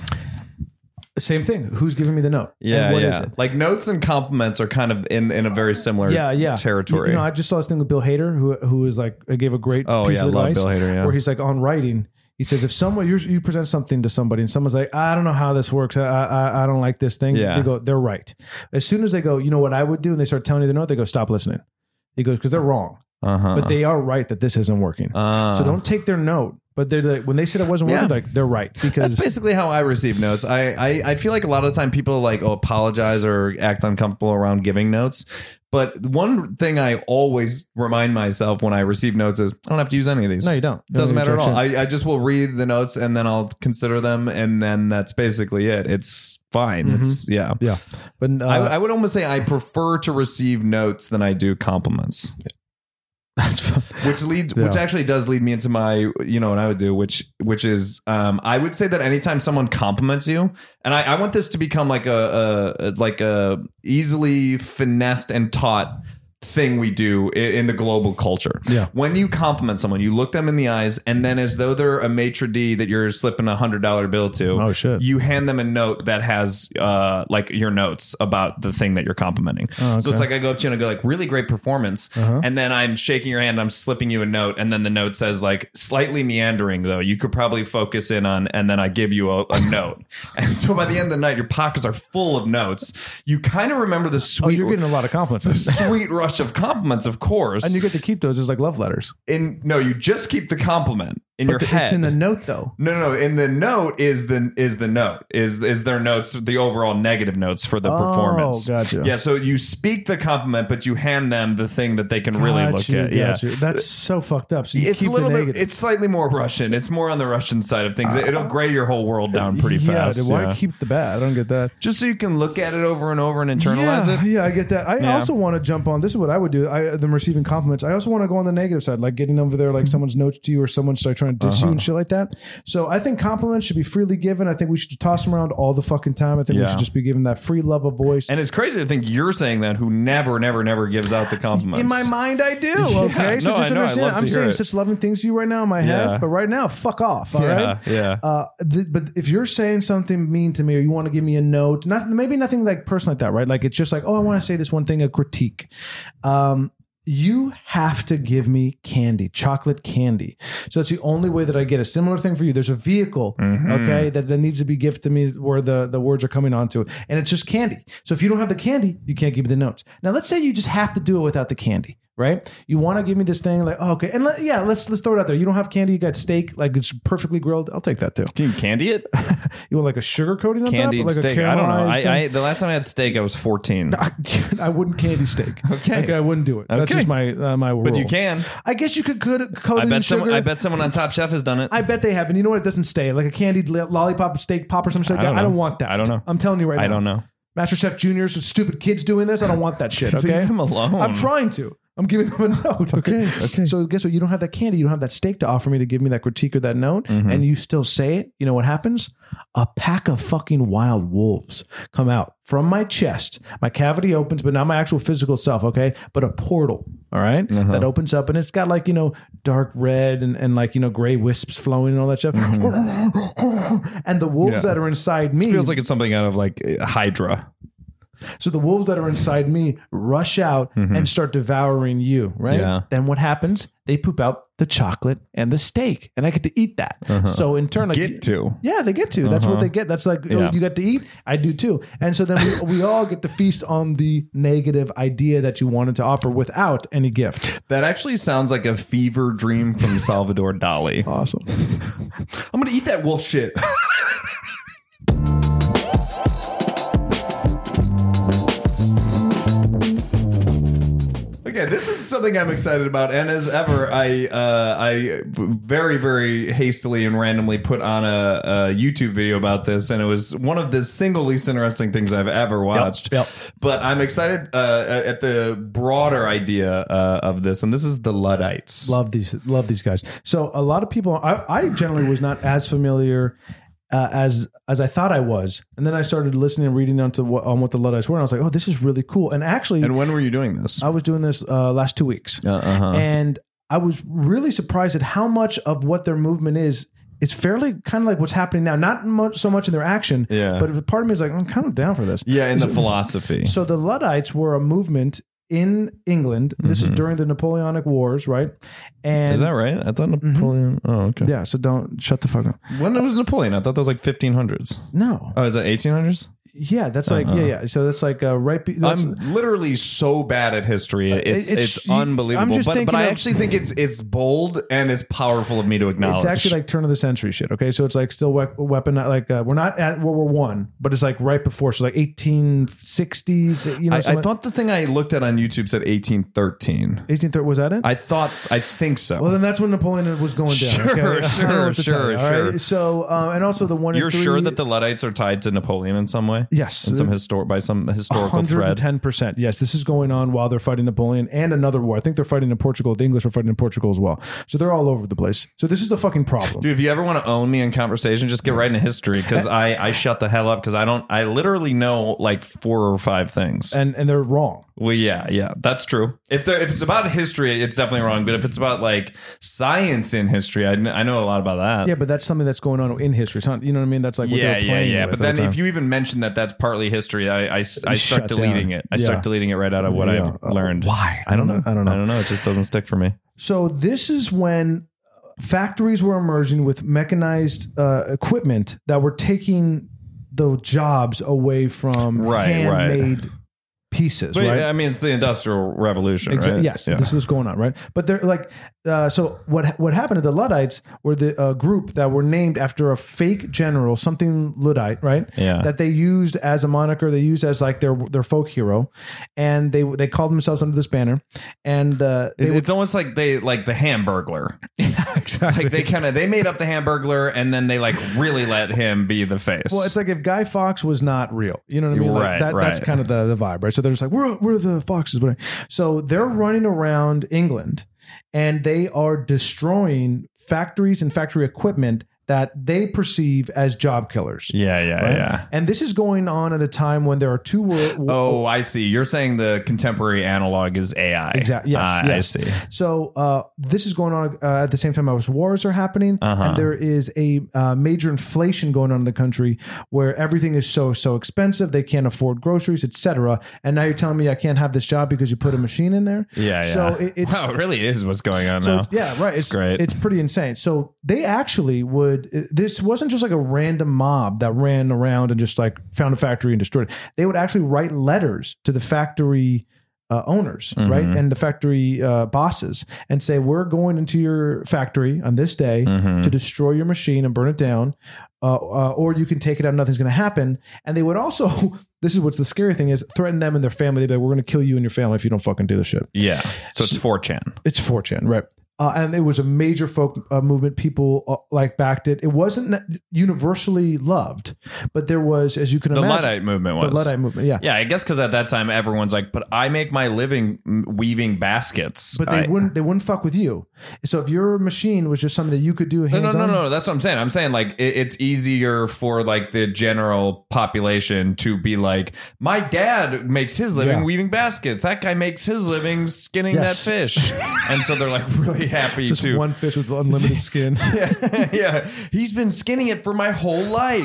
Speaker 3: Same thing. Who's giving me the note?
Speaker 2: Yeah, and what is it? Like notes and compliments are kind of in a very similar territory.
Speaker 3: I just saw this thing with Bill Hader, who is like, gave a great piece of advice.
Speaker 2: Love Bill Hader,
Speaker 3: where he's like on writing. He says, if someone you present something to somebody and someone's like, I don't know how this works, I don't like this thing,
Speaker 2: Yeah.
Speaker 3: they go, they're right. As soon as they go, you know what I would do, and they start telling you the note, they go, stop listening. He goes, because they're wrong, but they are right that this isn't working. So don't take their note. But they're like, when they said it wasn't working, like they're right, because
Speaker 2: that's basically how I receive notes. I feel like a lot of the time people like apologize or act uncomfortable around giving notes. But one thing I always remind myself when I receive notes is I don't have to use any of these.
Speaker 3: No, you don't.
Speaker 2: It doesn't matter at all. I just will read the notes and then I'll consider them, and then that's basically it. It's fine. It's yeah.
Speaker 3: But
Speaker 2: I would almost say I prefer to receive notes than I do compliments.
Speaker 3: that's fun.
Speaker 2: Which actually does lead me into my, you know, what I would do, which is, I would say that anytime someone compliments you, and I want this to become like a easily finessed and taught thing we do in the global culture.
Speaker 3: Yeah.
Speaker 2: When you compliment someone, you look them in the eyes, and then as though they're a maitre d' that you're slipping $100 bill to,
Speaker 3: oh shit,
Speaker 2: you hand them a note that has like your notes about the thing that you're complimenting.
Speaker 3: Oh, okay.
Speaker 2: So it's like I go up to you and I go like, really great performance. And then I'm shaking your hand, I'm slipping you a note, and then the note says like, slightly meandering though, you could probably focus in on, and then I give you a note. And so by the end of the night, your pockets are full of notes. You kind of remember the sweet,
Speaker 3: you're getting a lot of compliments.
Speaker 2: the sweet rush of compliments, of course.
Speaker 3: And you get to keep those as like love letters.
Speaker 2: No, you just keep the compliment in your head.
Speaker 3: It's in a note though.
Speaker 2: No. In the note is the note is their notes, the overall negative notes for the performance.
Speaker 3: Gotcha.
Speaker 2: Yeah, so you speak the compliment, but you hand them the thing that they can really look at. Yeah,
Speaker 3: that's so fucked up. So you
Speaker 2: it's
Speaker 3: keep
Speaker 2: a little
Speaker 3: the
Speaker 2: bit.
Speaker 3: negative.
Speaker 2: It's slightly more Russian. It's more on the Russian side of things. It'll gray your whole world down pretty fast.
Speaker 3: Dude, why keep the bad? I don't get that.
Speaker 2: Just so you can look at it over and over and internalize it.
Speaker 3: Yeah, I get that. I also want to jump on. This is what I would do. Them receiving compliments. I also want to go on the negative side, like getting over there, like someone's notes to you, or someone start trying to diss you and shit like that. So I think compliments should be freely given. I think we should toss them around all the fucking time. I think we should just be given that free love of voice.
Speaker 2: And it's crazy to think you're saying that, who never gives out the compliments.
Speaker 3: In my mind, I do. Okay, so just understand. I'm saying such loving things to you right now in my head, but right now, fuck off. All right.
Speaker 2: Yeah.
Speaker 3: But if you're saying something mean to me, or you want to give me a note, maybe nothing like personal like that, right? Like it's just like, oh, I want to say this one thing, a critique. You have to give me candy, chocolate candy. So that's the only way that I get a similar thing for you. There's a vehicle, okay, that needs to be gifted to me where the words are coming onto it. And it's just candy. So if you don't have the candy, you can't give me the notes. Now, let's say you just have to do it without the candy, right? You want to give me this thing like, oh, okay. And let's throw it out there. You don't have candy. You got steak, like it's perfectly grilled. I'll take that too.
Speaker 2: Can you candy it?
Speaker 3: You want like a sugar coating on
Speaker 2: Candied
Speaker 3: top? Like
Speaker 2: steak.
Speaker 3: a
Speaker 2: I don't know.
Speaker 3: caramelized
Speaker 2: The last time I had steak, I was 14.
Speaker 3: I wouldn't candy steak.
Speaker 2: Okay.
Speaker 3: I wouldn't do it. That's just my rule.
Speaker 2: But you can.
Speaker 3: I guess you could coat it in sugar.
Speaker 2: I bet someone on Top Chef has done it.
Speaker 3: I bet they have. And you know what? It doesn't stay. Like a candied lollipop, steak pop or something like that. I don't want that.
Speaker 2: I don't know.
Speaker 3: I'm telling you right now.
Speaker 2: I don't know.
Speaker 3: MasterChef Juniors with stupid kids doing this. I don't want that shit. Okay.
Speaker 2: Leave them alone.
Speaker 3: I'm trying to. I'm giving them a note. Okay. So guess what? You don't have that candy. You don't have that steak to offer me to give me that critique or that note. And you still say it. You know what happens? A pack of fucking wild wolves come out from my chest. My cavity opens, but not my actual physical self. Okay. But a portal. All right. That opens up, and it's got like, dark red and like, gray wisps flowing and all that stuff. And the wolves that are inside me.
Speaker 2: It feels like it's something out of like Hydra.
Speaker 3: So the wolves that are inside me rush out and start devouring you, right?
Speaker 2: Yeah.
Speaker 3: Then what happens? They poop out the chocolate and the steak, and I get to eat that. So in turn,
Speaker 2: They get to.
Speaker 3: That's what they get. That's like, you got to eat. I do too. And so then we all get to feast on the negative idea that you wanted to offer without any gift.
Speaker 2: That actually sounds like a fever dream from Salvador Dali.
Speaker 3: Awesome.
Speaker 2: I'm going to eat that wolf shit. Okay, this is something I'm excited about, and as ever, I very, very hastily and randomly put on a YouTube video about this, and it was one of the single least interesting things I've ever watched.
Speaker 3: Yep.
Speaker 2: But I'm excited at the broader idea of this, and this is the Luddites.
Speaker 3: Love these guys. So a lot of people, I generally was not as familiar as I thought I was, and then I started listening and reading on what the Luddites were, and I was like, oh, this is really cool. And actually,
Speaker 2: and when were you doing this?
Speaker 3: I was doing this last 2 weeks, and I was really surprised at how much of what their movement is. It's fairly kind of like what's happening now. Not so much in their action, but part of me is like, I'm kind of down for this.
Speaker 2: Yeah, in the philosophy.
Speaker 3: So the Luddites were a movement in England. This is during the Napoleonic Wars, right? And
Speaker 2: Is that right? I thought Napoleon. Oh, okay.
Speaker 3: yeah, so don't shut the fuck up.
Speaker 2: When was Napoleon? I thought that was like 1500s.
Speaker 3: No.
Speaker 2: Oh, is that 1800s?
Speaker 3: Yeah, that's like yeah. So that's like right.
Speaker 2: I'm literally so bad at history. It's unbelievable.
Speaker 3: I'm just
Speaker 2: but
Speaker 3: thinking
Speaker 2: I
Speaker 3: of-
Speaker 2: actually think it's bold and it's powerful of me to acknowledge.
Speaker 3: It's actually like turn of the century shit. Okay, so it's like still weapon. Like we're not at World War One, but it's like right before. So like 1860s. You know,
Speaker 2: I thought the thing I looked at on YouTube said 1813.
Speaker 3: 1830 was that it?
Speaker 2: I think so.
Speaker 3: Well, then that's when Napoleon was going down.
Speaker 2: Sure,
Speaker 3: okay? I don't know what to tell you, all right?
Speaker 2: sure.
Speaker 3: So, and also the one.
Speaker 2: You're
Speaker 3: in three,
Speaker 2: sure that the Luddites are tied to Napoleon in some way?
Speaker 3: Yes.
Speaker 2: In some historical thread.
Speaker 3: 110%. Yes, this is going on while they're fighting Napoleon and another war. I think they're fighting in Portugal. The English are fighting in Portugal as well. So they're all over the place. So this is the fucking problem.
Speaker 2: Dude, if you ever want to own me in conversation, just get right into history because I shut the hell up because I literally know like 4 or 5 things.
Speaker 3: And they're wrong.
Speaker 2: Well, yeah, that's true. If it's about history, it's definitely wrong. But if it's about like science in history, I know a lot about that.
Speaker 3: Yeah, but that's something that's going on in history. It's not, you know what I mean? That's like what they're playing with
Speaker 2: But then if you even mention that that's partly history, I start
Speaker 3: shut
Speaker 2: deleting
Speaker 3: down.
Speaker 2: it. I start deleting it right out of what I've learned.
Speaker 3: Why?
Speaker 2: I don't know.
Speaker 3: I don't know.
Speaker 2: It just doesn't stick for me.
Speaker 3: So this is when factories were emerging with mechanized equipment that were taking the jobs away from handmade pieces,
Speaker 2: But,
Speaker 3: right?
Speaker 2: I mean, it's the Industrial Revolution, right?
Speaker 3: Yes,
Speaker 2: Yeah.
Speaker 3: this is going on, right? But they're like, so what happened to the Luddites were the group that were named after a fake general, something Luddite, right?
Speaker 2: Yeah.
Speaker 3: That they used as a moniker, they used as like their folk hero, and they called themselves under this banner, and
Speaker 2: It's almost like the Hamburglar.
Speaker 3: exactly.
Speaker 2: Like they made up the Hamburglar and then they like really let him be the face.
Speaker 3: Well, it's like if Guy Fawkes was not real, you know what I mean? Like
Speaker 2: Right.
Speaker 3: That's kind of the vibe, right? So they're just like, we're the Foxes. So they're running around England and they are destroying factories and factory equipment that they perceive as job killers.
Speaker 2: Yeah.
Speaker 3: And this is going on at a time when there are two
Speaker 2: Oh, I see. You're saying the contemporary analog is AI.
Speaker 3: Exactly. Yes.
Speaker 2: I see.
Speaker 3: So this is going on at the same time as wars are happening, and there is a major inflation going on in the country where everything is so expensive they can't afford groceries, etc. And now you're telling me I can't have this job because you put a machine in there?
Speaker 2: Yeah.
Speaker 3: So it's
Speaker 2: wow, it really is what's going on
Speaker 3: so
Speaker 2: now.
Speaker 3: yeah, right.
Speaker 2: It's great.
Speaker 3: It's pretty insane. So they actually would. This wasn't just like a random mob that ran around and just like found a factory and destroyed it. They would actually write letters to the factory owners, right, and the factory bosses, and say, "We're going into your factory on this day to destroy your machine and burn it down, or you can take it out. Nothing's going to happen." And they would also. This is what's the scary thing is threaten them and their family. They'd be like, "We're going to kill you and your family if you don't fucking do this shit."
Speaker 2: Yeah. So it's 4chan.
Speaker 3: It's 4chan, right? And it was a major folk movement. People like backed it. It wasn't universally loved, but there was, as you can imagine,
Speaker 2: Luddite movement was.
Speaker 3: the Luddite movement. Yeah,
Speaker 2: Yeah, I guess because at that time everyone's like, but I make my living weaving baskets.
Speaker 3: but they wouldn't fuck with you. So if your machine was just something that you could do hands on,
Speaker 2: No. That's what I'm saying. I'm saying like it's easier for like the general population to be like, my dad makes his living weaving baskets. That guy makes his living skinning
Speaker 3: Yes.
Speaker 2: that fish, and so they're like really happy
Speaker 3: just
Speaker 2: to.
Speaker 3: one fish with unlimited skin.
Speaker 2: yeah, he's been skinning it for my whole life.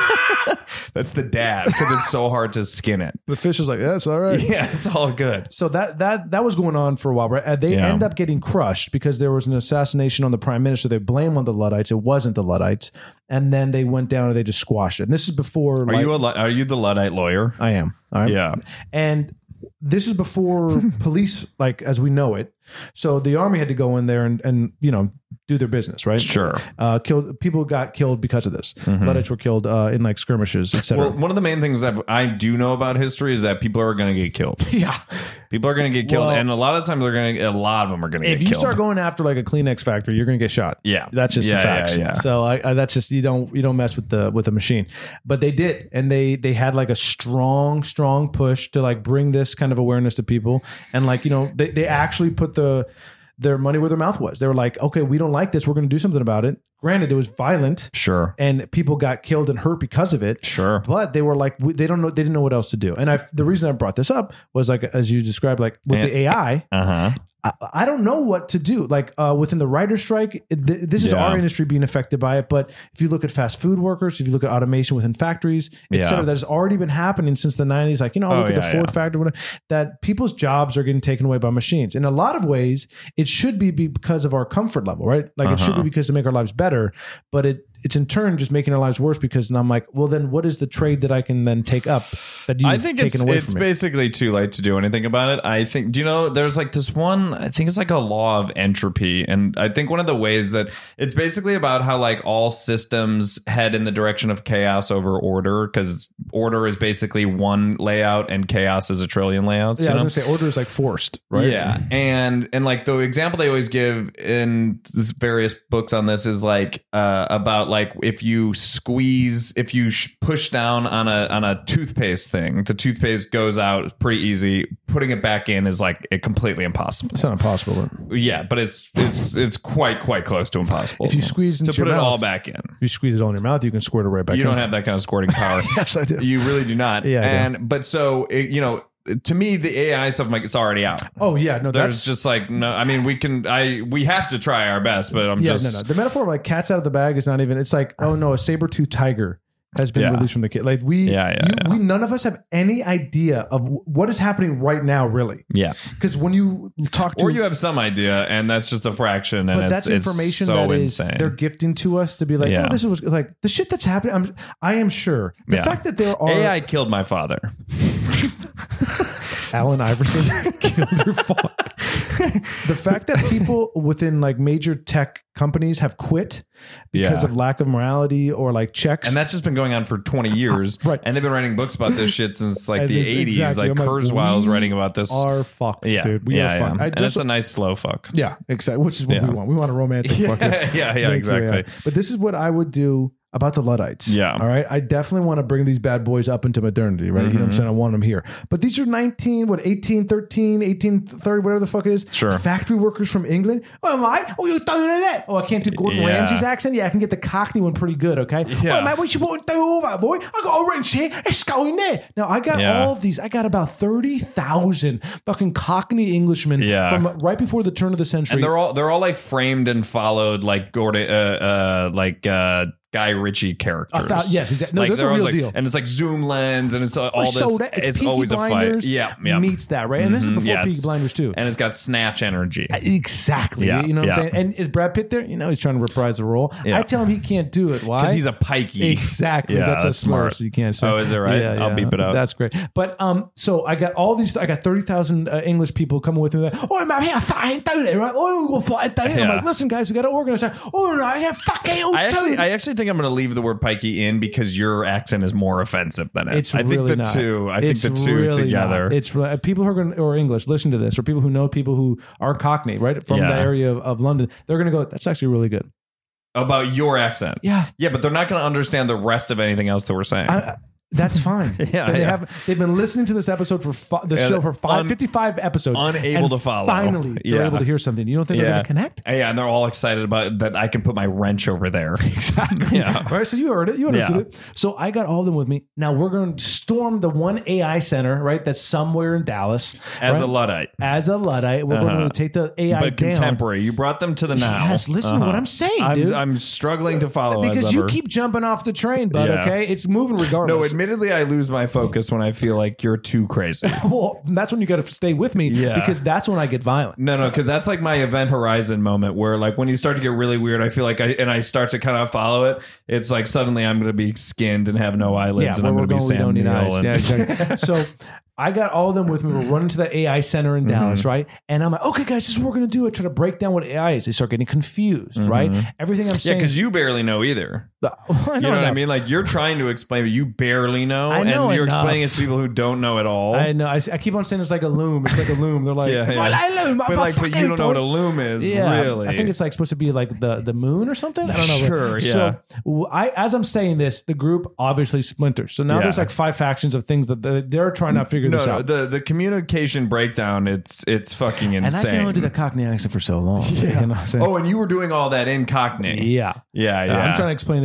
Speaker 2: That's the dad because it's so hard to skin it.
Speaker 3: The fish is like, that's all right.
Speaker 2: Yeah, it's all good.
Speaker 3: So that was going on for a while, right? And they end up getting crushed because there was an assassination on the prime minister. They blame on the Luddites. It wasn't the Luddites, and then they went down and they just squashed it. And this is before.
Speaker 2: Are you the Luddite lawyer?
Speaker 3: I am. All right.
Speaker 2: Yeah.
Speaker 3: And this is before police, like as we know it. So the army had to go in there and do their business, right?
Speaker 2: Sure.
Speaker 3: People got killed because of this. Luddites were killed in like skirmishes, etc.
Speaker 2: Well, one of the main things that I do know about history is that people are going to get killed.
Speaker 3: Yeah.
Speaker 2: People are going to get killed,
Speaker 3: Well,
Speaker 2: and a lot of times a lot of them are going to get
Speaker 3: If
Speaker 2: killed.
Speaker 3: you start going after like a Kleenex factory, you're going to get shot.
Speaker 2: Yeah.
Speaker 3: That's just the facts.
Speaker 2: Yeah.
Speaker 3: So that's just you don't mess with the machine. But they did, and they had like a strong push to like bring this kind of awareness to people, and like they actually put their money where their mouth was. They were like, okay, we don't like this. We're going to do something about it. Granted, it was violent.
Speaker 2: Sure.
Speaker 3: And people got killed and hurt because of it.
Speaker 2: Sure.
Speaker 3: But they were like, they didn't know what else to do. And the reason I brought this up was like, as you described, like with the AI, I don't know what to do. Like within the writer strike, this is our industry being affected by it. But if you look at fast food workers, if you look at automation within factories, et cetera, that has already been happening since the 90s. Like, look at the Ford factory, whatever, that people's jobs are getting taken away by machines. In a lot of ways, it should be because of our comfort level, right? Like it should be because to make our lives better, but it's in turn just making our lives worse because now I'm like, well, then what is the trade that I can then take up that you've taken away from me?
Speaker 2: It's basically too late to do anything about it. I think, there's like this one, I think it's like a law of entropy. And I think one of the ways that it's basically about how like all systems head in the direction of chaos over order, because order is basically one layout and chaos is a trillion layouts.
Speaker 3: Yeah, I was going to say order is like forced, right?
Speaker 2: Yeah. And like the example they always give in various books on this is like about like if you push down on a toothpaste thing, the toothpaste goes out pretty easy. Putting it back in is like completely impossible.
Speaker 3: It's not impossible.
Speaker 2: Yeah, but it's quite close to impossible.
Speaker 3: If you squeeze into
Speaker 2: to put
Speaker 3: your
Speaker 2: it
Speaker 3: mouth,
Speaker 2: all back in,
Speaker 3: if you squeeze it all in your mouth, you can squirt it right back in.
Speaker 2: You don't have that kind of squirting power.
Speaker 3: Yes, I do.
Speaker 2: You really do not.
Speaker 3: Yeah,
Speaker 2: but so to me, the AI stuff, like, it's already out.
Speaker 3: Oh yeah, no,
Speaker 2: there's just like no. I mean, we have to try our best, but
Speaker 3: no. The metaphor of like cats out of the bag is not even. It's like, oh no, a saber-toothed tiger has been released from the kid. Like we none of us have any idea of what is happening right now, really.
Speaker 2: Yeah,
Speaker 3: because when you talk to,
Speaker 2: or you have some idea, and that's just a fraction, and
Speaker 3: that's information
Speaker 2: so
Speaker 3: that
Speaker 2: insane.
Speaker 3: They're gifting to us to be like, oh, this is like the shit that's happening. I am sure the fact that there are
Speaker 2: AI killed my father.
Speaker 3: Allen Iverson killed your father. The fact that people within like major tech companies have quit because of lack of morality or like checks.
Speaker 2: And that's just been going on for 20 years.
Speaker 3: Right.
Speaker 2: And they've been writing books about this shit since like the 80s.
Speaker 3: Exactly.
Speaker 2: Like Kurzweil's writing about this.
Speaker 3: Are fucked, dude. We are fucked.
Speaker 2: And it's a nice slow fuck.
Speaker 3: Yeah, exactly. Which is what we want. We want a romantic fuck.
Speaker 2: Yeah, exactly.
Speaker 3: But this is what I would do about the Luddites.
Speaker 2: Yeah.
Speaker 3: All right. I definitely want to bring these bad boys up into modernity, right? You know what I'm saying? I want them here. But these are 18, 13, 18, 30, whatever the fuck it is.
Speaker 2: Sure.
Speaker 3: Factory workers from England. Oh, mate. Oh, you doing that? Oh, I can't do Gordon Ramsay's accent. Yeah, I can get the Cockney one pretty good, okay?
Speaker 2: Yeah.
Speaker 3: Oh, mate, what you want to do over there, boy? I got a wrench here. Let's go in there. Now, I got all these. I got about 30,000 fucking Cockney Englishmen from right before the turn of the century.
Speaker 2: And they're all like framed and followed like Gordon, Guy Ritchie characters.
Speaker 3: Yes, exactly. No,
Speaker 2: like,
Speaker 3: they're the real deal.
Speaker 2: And it's like zoom lens, and it's all this. It's
Speaker 3: Peaky
Speaker 2: always
Speaker 3: Blinders
Speaker 2: a fight. Yeah,
Speaker 3: meets that, right? And this is before Peaky Blinders too.
Speaker 2: And it's got snatch energy.
Speaker 3: Exactly.
Speaker 2: Yeah,
Speaker 3: you know what I'm saying? And is Brad Pitt there? He's trying to reprise the role.
Speaker 2: Yeah.
Speaker 3: I tell him he can't do it. Why?
Speaker 2: Because he's a pikey.
Speaker 3: Exactly.
Speaker 2: Yeah,
Speaker 3: that's a
Speaker 2: smart.
Speaker 3: So you can't say.
Speaker 2: Oh, is it right?
Speaker 3: Yeah,
Speaker 2: I'll beep it out.
Speaker 3: That's great. But so I got all these. I got 30,000 English people coming with me. Like, oh, man, here, fucking do it, right? Oh, we'll fight it. I'm like, listen, guys, we got to organize that. Oh, no, yeah, fuck it.
Speaker 2: I actually think I'm going to leave the word pikey in because your accent is more offensive than it.
Speaker 3: It's really not.
Speaker 2: I think the two
Speaker 3: really
Speaker 2: together.
Speaker 3: Not. It's really, people who are English listen to this, or people who know people who are Cockney, right, from the area of London. They're going to go, that's actually really good.
Speaker 2: About your accent.
Speaker 3: Yeah.
Speaker 2: Yeah, but they're not going to understand the rest of anything else that we're saying.
Speaker 3: That's fine. They've been listening to this episode for show for 55 episodes,
Speaker 2: unable to follow.
Speaker 3: Finally, they're able to hear something. You don't think they're going to connect?
Speaker 2: Yeah, and they're all excited about that. I can put my wrench over there.
Speaker 3: Exactly. Yeah. Right. So you heard it. You understood it. So I got all of them with me. Now we're going to storm the one AI center, right? That's somewhere in Dallas.
Speaker 2: As a Luddite.
Speaker 3: We're going to take the AI
Speaker 2: but
Speaker 3: down.
Speaker 2: Contemporary. You brought them to the now.
Speaker 3: Yes. Listen to what I'm saying, dude.
Speaker 2: I'm struggling to follow
Speaker 3: because you keep jumping off the train, bud.
Speaker 2: Yeah.
Speaker 3: Okay, it's moving regardless.
Speaker 2: No, admittedly, I lose my focus when I feel like you're too crazy.
Speaker 3: Well, that's when you got to stay with me because that's when I get violent.
Speaker 2: No, because that's like my Event Horizon moment where like when you start to get really weird, I feel like I start to kind of follow it. It's like suddenly I'm going to be skinned and have no eyelids and I'm going to be Sam Neill.
Speaker 3: Yeah, exactly. So I got all of them with me. We're running to the AI center in Dallas, right? And I'm like, okay, guys, this is what we're going to do. I try to break down what AI is. They start getting confused, right? Everything I'm saying.
Speaker 2: Yeah, because you barely know either.
Speaker 3: I know
Speaker 2: what I mean? Like you're trying to explain, but you barely know.
Speaker 3: I know
Speaker 2: and you're
Speaker 3: enough.
Speaker 2: explaining it to people who don't know at all.
Speaker 3: I know. I keep on saying it's like a loom. It's like a loom. They're like,
Speaker 2: But you don't know what a loom is, really.
Speaker 3: I think it's like supposed to be like the moon or something. I don't know.
Speaker 2: Sure, yeah.
Speaker 3: So as I'm saying this, the group obviously splinters. So now there's like 5 factions of things that they're trying to figure this out.
Speaker 2: The communication breakdown, it's fucking insane.
Speaker 3: And I can only do the Cockney accent for so long.
Speaker 2: Yeah. You know what I'm saying? Oh, and you were doing all that in Cockney.
Speaker 3: Yeah.
Speaker 2: Yeah.
Speaker 3: I'm trying to explain the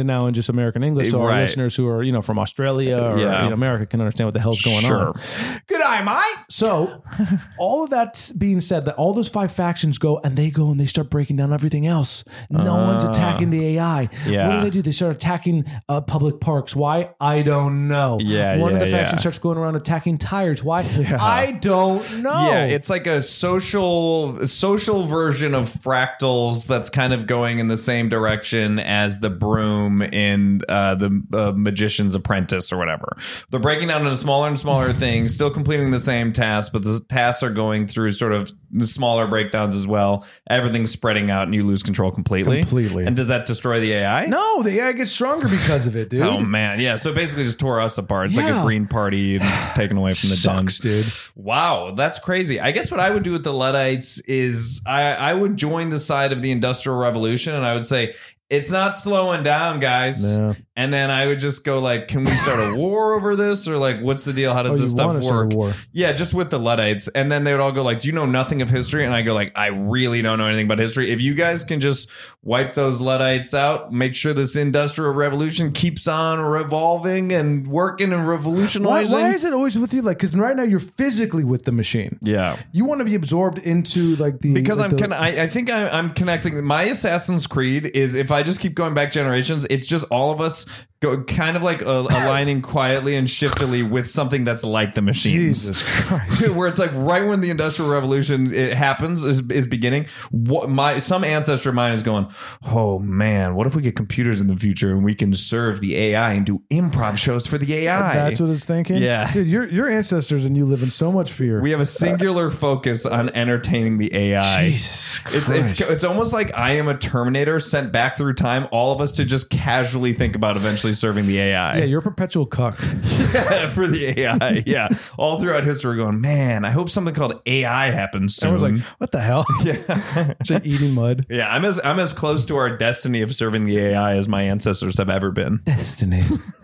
Speaker 3: now in just American English, so our
Speaker 2: Right.
Speaker 3: listeners who are from Australia or America can understand what the hell's going on.
Speaker 2: Good eye, mate.
Speaker 3: So, all of that being said, that all those 5 factions go and they start breaking down everything else. No one's attacking the AI.
Speaker 2: Yeah.
Speaker 3: What do? They start attacking public parks. Why? I don't know. One of the factions starts going around attacking tires. Why? I don't know.
Speaker 2: Yeah, it's like a social version of fractals that's kind of going in the same direction as the broom in the Magician's Apprentice or whatever. They're breaking down into smaller and smaller things, still completing the same tasks, but the tasks are going through sort of the smaller breakdowns as well. Everything's spreading out and you lose control completely. And does that destroy the AI?
Speaker 3: No, the AI gets stronger because of it, dude.
Speaker 2: Oh man, yeah. So it basically just tore us apart. It's like a Green Party taken away from the
Speaker 3: Sucks, dude.
Speaker 2: Wow, that's crazy. I guess what I would do with the Luddites is I would join the side of the Industrial Revolution, and I would say, it's not slowing down, guys.
Speaker 3: No.
Speaker 2: And then I would just go like, can we start a war over this? Or like, what's the deal? How does this stuff work? Yeah, just with the Luddites. And then they would all go like, do you know nothing of history? And I go like, I really don't know anything about history. If you guys can just wipe those Luddites out, make sure this Industrial Revolution keeps on revolving and working and revolutionizing.
Speaker 3: Why is it always with you? Like, because right now you're physically with the machine.
Speaker 2: Yeah.
Speaker 3: You want to be absorbed into like the...
Speaker 2: Because
Speaker 3: like
Speaker 2: I think I'm connecting. My Assassin's Creed is, if I just keep going back generations, it's just all of us go kind of like aligning quietly and shiftily with something that's like the machines.
Speaker 3: Jesus Christ.
Speaker 2: Where it's like right when the Industrial Revolution it happens is beginning. Some ancestor of mine is going, oh man, what if we get computers in the future and we can serve the AI and do improv shows for the AI?
Speaker 3: That's what it's thinking.
Speaker 2: Yeah,
Speaker 3: dude, your ancestors and you live in so much fear.
Speaker 2: We have a singular focus on entertaining the AI.
Speaker 3: Jesus Christ.
Speaker 2: It's almost like I am a Terminator sent back through time, all of us to just casually think about eventually serving the AI.
Speaker 3: Yeah, you're a perpetual cuck.
Speaker 2: Yeah, for the AI. Yeah. All throughout history, we're going, man, I hope something called AI happens soon.
Speaker 3: I was like, what the hell?
Speaker 2: Yeah.
Speaker 3: Just eating mud.
Speaker 2: Yeah, I'm as close to our destiny of serving the AI as my ancestors have ever been.
Speaker 3: Destiny.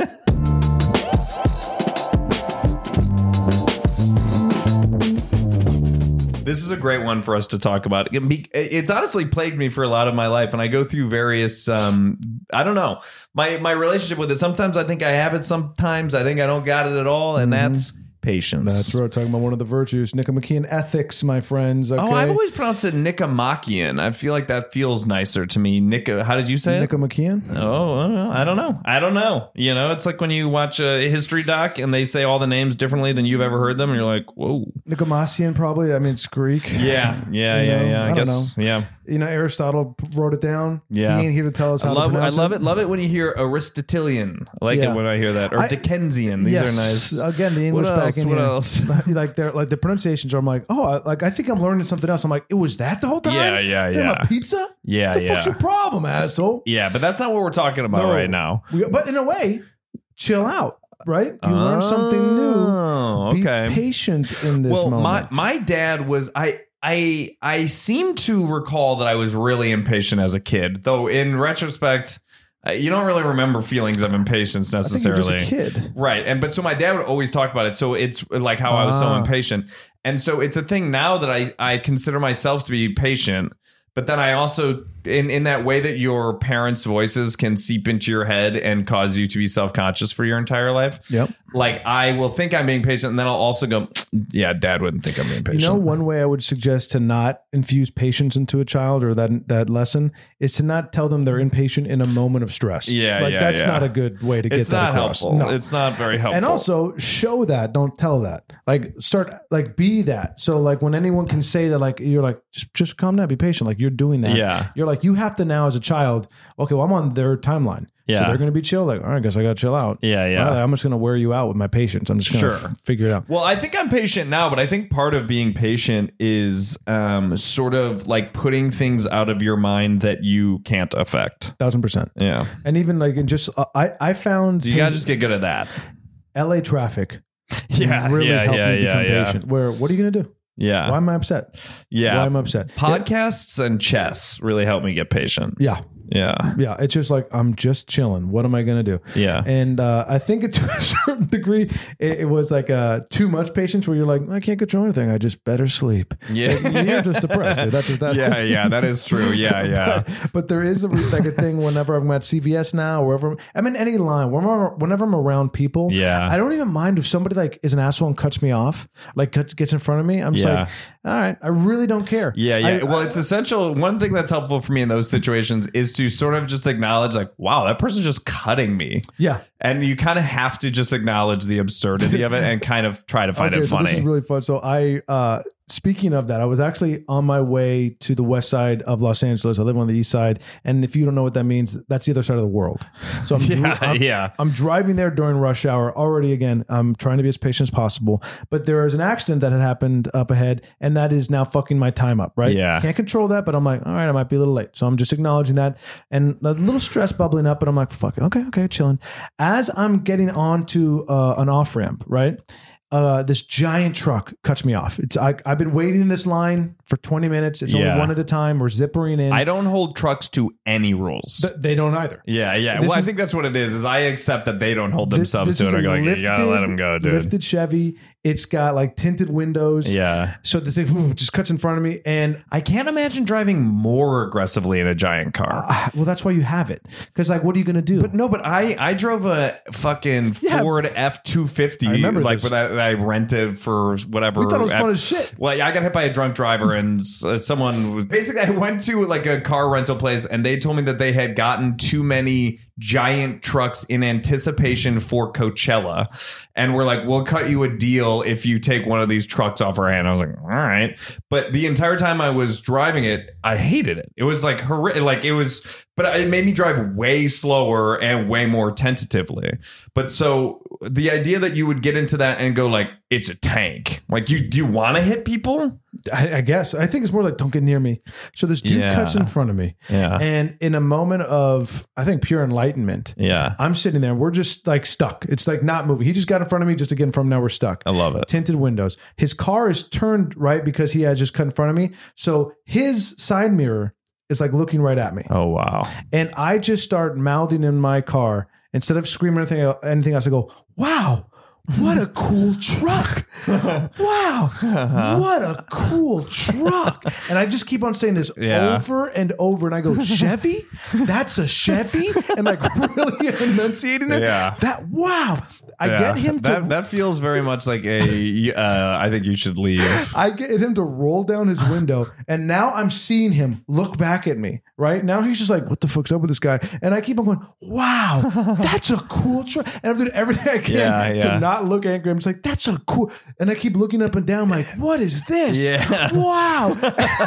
Speaker 2: This is a great one for us to talk about. It's honestly plagued me for a lot of my life, and I go through various, I don't know, my relationship with it. Sometimes I think I have it. Sometimes I think I don't got it at all, and that's patience.
Speaker 3: That's right. We're talking about one of the virtues, Nicomachean ethics, my friends. Okay?
Speaker 2: Oh, I've always pronounced it Nicomachean. I feel like that feels nicer to me. How did you say it?
Speaker 3: Nicomachean?
Speaker 2: Oh, I don't know. You know, it's like when you watch a history doc and they say all the names differently than you've ever heard them, and you're like, whoa.
Speaker 3: Nicomachean, probably. I mean, it's Greek.
Speaker 2: Yeah. I guess. Know. Yeah.
Speaker 3: You know, Aristotle wrote it down.
Speaker 2: Yeah.
Speaker 3: He ain't here to tell us how to pronounce
Speaker 2: it. Love it when you hear Aristotelian. I like it when I hear that. Or Dickensian. These are nice.
Speaker 3: Again, the English back in
Speaker 2: here. What
Speaker 3: else? like the pronunciations are, I'm like, I think I'm learning something else. I'm like, it was that the whole time?
Speaker 2: Yeah.
Speaker 3: A pizza?
Speaker 2: Yeah,
Speaker 3: what the fuck's your problem, asshole?
Speaker 2: Yeah, but that's not what we're talking about right now.
Speaker 3: But in a way, chill out. Right? You learn something new. Be patient in this moment.
Speaker 2: My dad was I seem to recall that I was really impatient as a kid, though in retrospect, you don't really remember feelings of impatience necessarily.
Speaker 3: I think you're just a kid.
Speaker 2: Right. But so my dad would always talk about it. So it's like how I was so impatient. And so it's a thing now that I consider myself to be patient. But then I also, in that way that your parents' voices can seep into your head and cause you to be self-conscious for your entire life.
Speaker 3: Yep.
Speaker 2: Like, I will think I'm being patient, and then I'll also go, yeah, Dad wouldn't think I'm being patient.
Speaker 3: You know, one way I would suggest to not infuse patience into a child or that lesson is to not tell them they're impatient in a moment of stress. That's not a good way to get that across.
Speaker 2: Helpful. No. It's not very helpful.
Speaker 3: And also show that, don't tell that. Like, start, like, be that. So, like, when anyone can say that, like, you're like, just calm down, be patient. Like, you're doing that.
Speaker 2: Yeah.
Speaker 3: You're like, you have to now as a child, okay, well, I'm on their timeline.
Speaker 2: Yeah.
Speaker 3: So they're going to be chill. Like, all right, I guess I got to chill out.
Speaker 2: Yeah.
Speaker 3: Well, I'm just going to wear you out with my patience. I'm just going to figure it out.
Speaker 2: Well, I think I'm patient now, but I think part of being patient is sort of like putting things out of your mind that you can't affect.
Speaker 3: 1,000%.
Speaker 2: Yeah.
Speaker 3: And even like in just, I found.
Speaker 2: So you got to just get good at that.
Speaker 3: LA traffic.
Speaker 2: Yeah.
Speaker 3: Really helped me become patient. Where, what are you going to do?
Speaker 2: Yeah.
Speaker 3: Why am I upset?
Speaker 2: Yeah.
Speaker 3: Why am I upset?
Speaker 2: Podcasts and chess really help me get patient.
Speaker 3: Yeah.
Speaker 2: Yeah.
Speaker 3: Yeah, it's just like, I'm just chilling. What am I going to do?
Speaker 2: Yeah.
Speaker 3: And I think to a certain degree, it was like too much patience where you're like, I can't control anything. I just better sleep.
Speaker 2: Yeah.
Speaker 3: Like, you're just depressed. Dude. That's what that
Speaker 2: Yeah,
Speaker 3: is.
Speaker 2: yeah, that is true. Yeah, yeah.
Speaker 3: But there is like a thing whenever I'm at CVS now, or wherever I'm in any line, whenever I'm around people,
Speaker 2: Yeah.
Speaker 3: I don't even mind if somebody like is an asshole and cuts me off, like gets in front of me. I'm just
Speaker 2: Yeah.
Speaker 3: like, all right, I really don't care.
Speaker 2: Yeah, yeah.
Speaker 3: I-
Speaker 2: It's essential. One thing that's helpful for me in those situations is to sort of just acknowledge, like, wow, that person's just cutting me.
Speaker 3: Yeah.
Speaker 2: And you kind of have to just acknowledge the absurdity of it and kind of try to find it
Speaker 3: so
Speaker 2: funny.
Speaker 3: this is really fun. So speaking of that, I was actually on my way to the west side of Los Angeles. I live on the east side. And if you don't know what that means, that's the other side of the world. So I'm driving there during rush hour. Already, again, I'm trying to be as patient as possible. But there is an accident that had happened up ahead, and that is now fucking my time up, right?
Speaker 2: Yeah.
Speaker 3: Can't control that, but I'm like, all right, I might be a little late. So I'm just acknowledging that. And a little stress bubbling up, but I'm like, fuck it. Okay, chilling. As I'm getting onto an off-ramp, right? This giant truck cuts me off. I've been waiting in this line for 20 minutes. It's only one at a time. We're zippering in.
Speaker 2: I don't hold trucks to any rules.
Speaker 3: They don't either.
Speaker 2: Yeah, yeah.
Speaker 3: This
Speaker 2: Well, I
Speaker 3: is-
Speaker 2: think that's what it is I accept that they don't hold themselves
Speaker 3: This
Speaker 2: to
Speaker 3: is
Speaker 2: it. I
Speaker 3: a
Speaker 2: go, like, you gotta let them go, dude.
Speaker 3: Lifted Chevy. It's got like tinted windows.
Speaker 2: Yeah.
Speaker 3: So the thing just cuts in front of me, and
Speaker 2: I can't imagine driving more aggressively in a giant car.
Speaker 3: well, that's why you have it. Because like, what are you going to do?
Speaker 2: But I drove a fucking
Speaker 3: Yeah.
Speaker 2: Ford F-250,
Speaker 3: I remember
Speaker 2: like
Speaker 3: this.
Speaker 2: that I rented for whatever.
Speaker 3: We thought it was fun as shit.
Speaker 2: Well, yeah, I got hit by a drunk driver, and someone was basically. I went to like a car rental place, and they told me that they had gotten too many giant trucks in anticipation for Coachella, and we're like, we'll cut you a deal if you take one of these trucks off our hand. I was like, all right, but the entire time I was driving it, I hated it. It was like horrific. Like it was, but it made me drive way slower and way more tentatively. But so the idea that you would get into that and go like, it's a tank. Like, do you want to hit people?
Speaker 3: I guess. I think it's more like, don't get near me. So this dude
Speaker 2: Yeah.
Speaker 3: cuts in front of me.
Speaker 2: Yeah.
Speaker 3: And in a moment of, I think, pure enlightenment,
Speaker 2: Yeah.
Speaker 3: I'm sitting there and we're just like stuck. It's like not moving. He just got in front of me just to get in front of me. Now we're stuck.
Speaker 2: I love it.
Speaker 3: Tinted windows. His car is turned right because he has just cut in front of me. So his side mirror is like looking right at me.
Speaker 2: Oh, wow.
Speaker 3: And I just start mouthing in my car. Instead of screaming anything else, I go, wow. What a cool truck. Wow. What a cool truck. And I just keep on saying this over and over. And I go, Chevy? That's a Chevy? And like really enunciating it.
Speaker 2: Yeah.
Speaker 3: That, wow. I get him to...
Speaker 2: that feels very much like a I think you should leave.
Speaker 3: I get him to roll down his window, and now I'm seeing him look back at me. Right now, he's just like, "What the fuck's up with this guy?" And I keep on going, "Wow, that's a cool truck." And I'm doing everything I can to not look angry. I'm just like, "That's a cool." And I keep looking up and down, like, "What is this?"
Speaker 2: Yeah.
Speaker 3: Wow.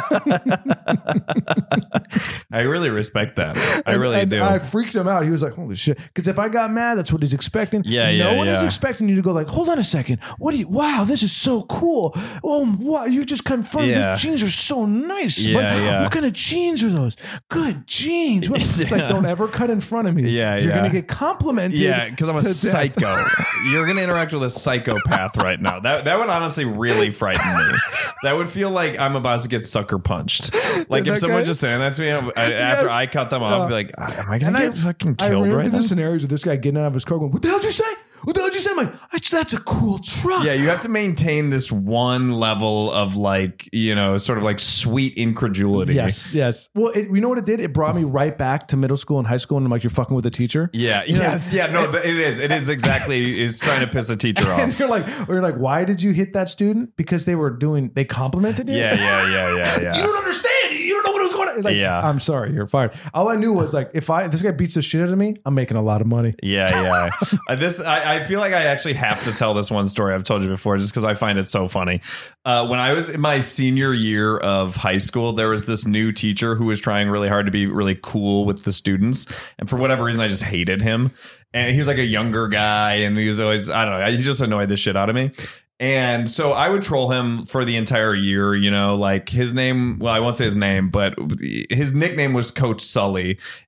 Speaker 2: I really respect that. I really do.
Speaker 3: I freaked him out. He was like, "Holy shit!" Because if I got mad, that's what he's expecting. No one is expecting you to go like, "Hold on a second. What do you? Wow, this is so cool. Oh, wow, you just confirmed these jeans are so nice. What kind of jeans are those? Good jeans." It's like, don't ever cut in front of me. You're gonna get complimented.
Speaker 2: Yeah, because I'm a psycho. You're gonna interact with a psychopath right now. That would honestly really frighten me. That would feel like I'm about to get sucker punched. Like if someone just saying that to me after I cut them off, I'd be like, am I gonna get fucking killed
Speaker 3: I ran
Speaker 2: right
Speaker 3: through
Speaker 2: now?
Speaker 3: the scenarios of this guy getting out of his car going, "What the hell did you say? What the hell did you say?" I'm like, "That's a cool truck."
Speaker 2: Yeah, you have to maintain this one level of like, sort of like sweet incredulity.
Speaker 3: Yes. Well, you know what it did? It brought me right back to middle school and high school, and I'm like, "You're fucking with the teacher."
Speaker 2: Yeah. Yes. Yeah. No. It is. It is exactly. Is trying to piss a teacher
Speaker 3: And
Speaker 2: off.
Speaker 3: you're like, "Why did you hit that student?" Because they complimented you.
Speaker 2: Yeah.
Speaker 3: You don't understand. You don't know what was going on. It's like, I'm sorry, you're fired. All I knew was like, if this guy beats the shit out of me, I'm making a lot of money.
Speaker 2: Yeah. I feel like I actually have to tell this one story I've told you before, just because I find it so funny. When I was in my senior year of high school, there was this new teacher who was trying really hard to be really cool with the students, and for whatever reason, I just hated him. And he was like a younger guy, and he was always, I don't know, he just annoyed the shit out of me. And so I would troll him for the entire year, like his name. Well, I won't say his name, but his nickname was Coach Sully.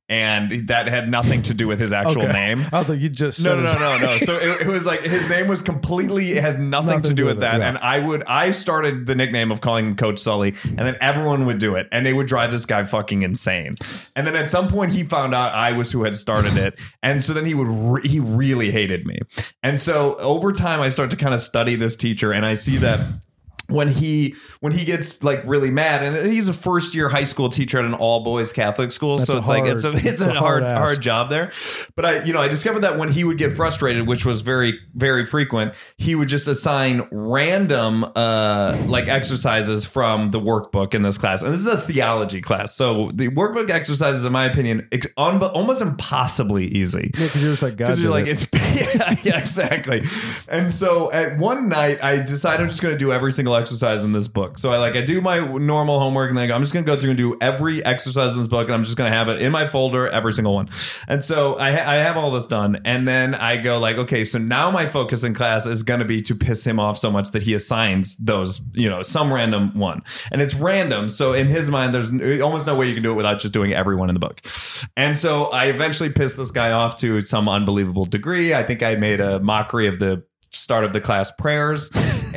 Speaker 2: and that had nothing to do with his actual name.
Speaker 3: I was like, you just
Speaker 2: No. So it was like his name was completely, it has nothing to do with that.
Speaker 3: Yeah.
Speaker 2: And I started the nickname of calling him Coach Sully, and then everyone would do it, and they would drive this guy fucking insane. And then at some point he found out I was who had started it, and so then he really hated me. And so over time I start to kind of study this teacher, and I see that when he gets like really mad, and he's a first year high school teacher at an all boys Catholic school, so it's a hard job there. But I discovered that when he would get frustrated, which was very, very frequent, he would just assign random like exercises from the workbook in this class. And this is a theology class, so the workbook exercises, in my opinion, almost impossibly easy.
Speaker 3: Yeah, because you're just like, God,
Speaker 2: you're like, it's yeah, exactly. And so at one night I decided I'm just going to do every single exercise in this book. So I do my normal homework, and then I'm just going to go through and do every exercise in this book, and I'm just going to have it in my folder, every single one. And so I have all this done, and then I go like, okay, so now my focus in class is going to be to piss him off so much that he assigns those, some random one, and it's random. So in his mind, there's almost no way you can do it without just doing every one in the book. And so I eventually pissed this guy off to some unbelievable degree. I think I made a mockery of the start of the class prayers,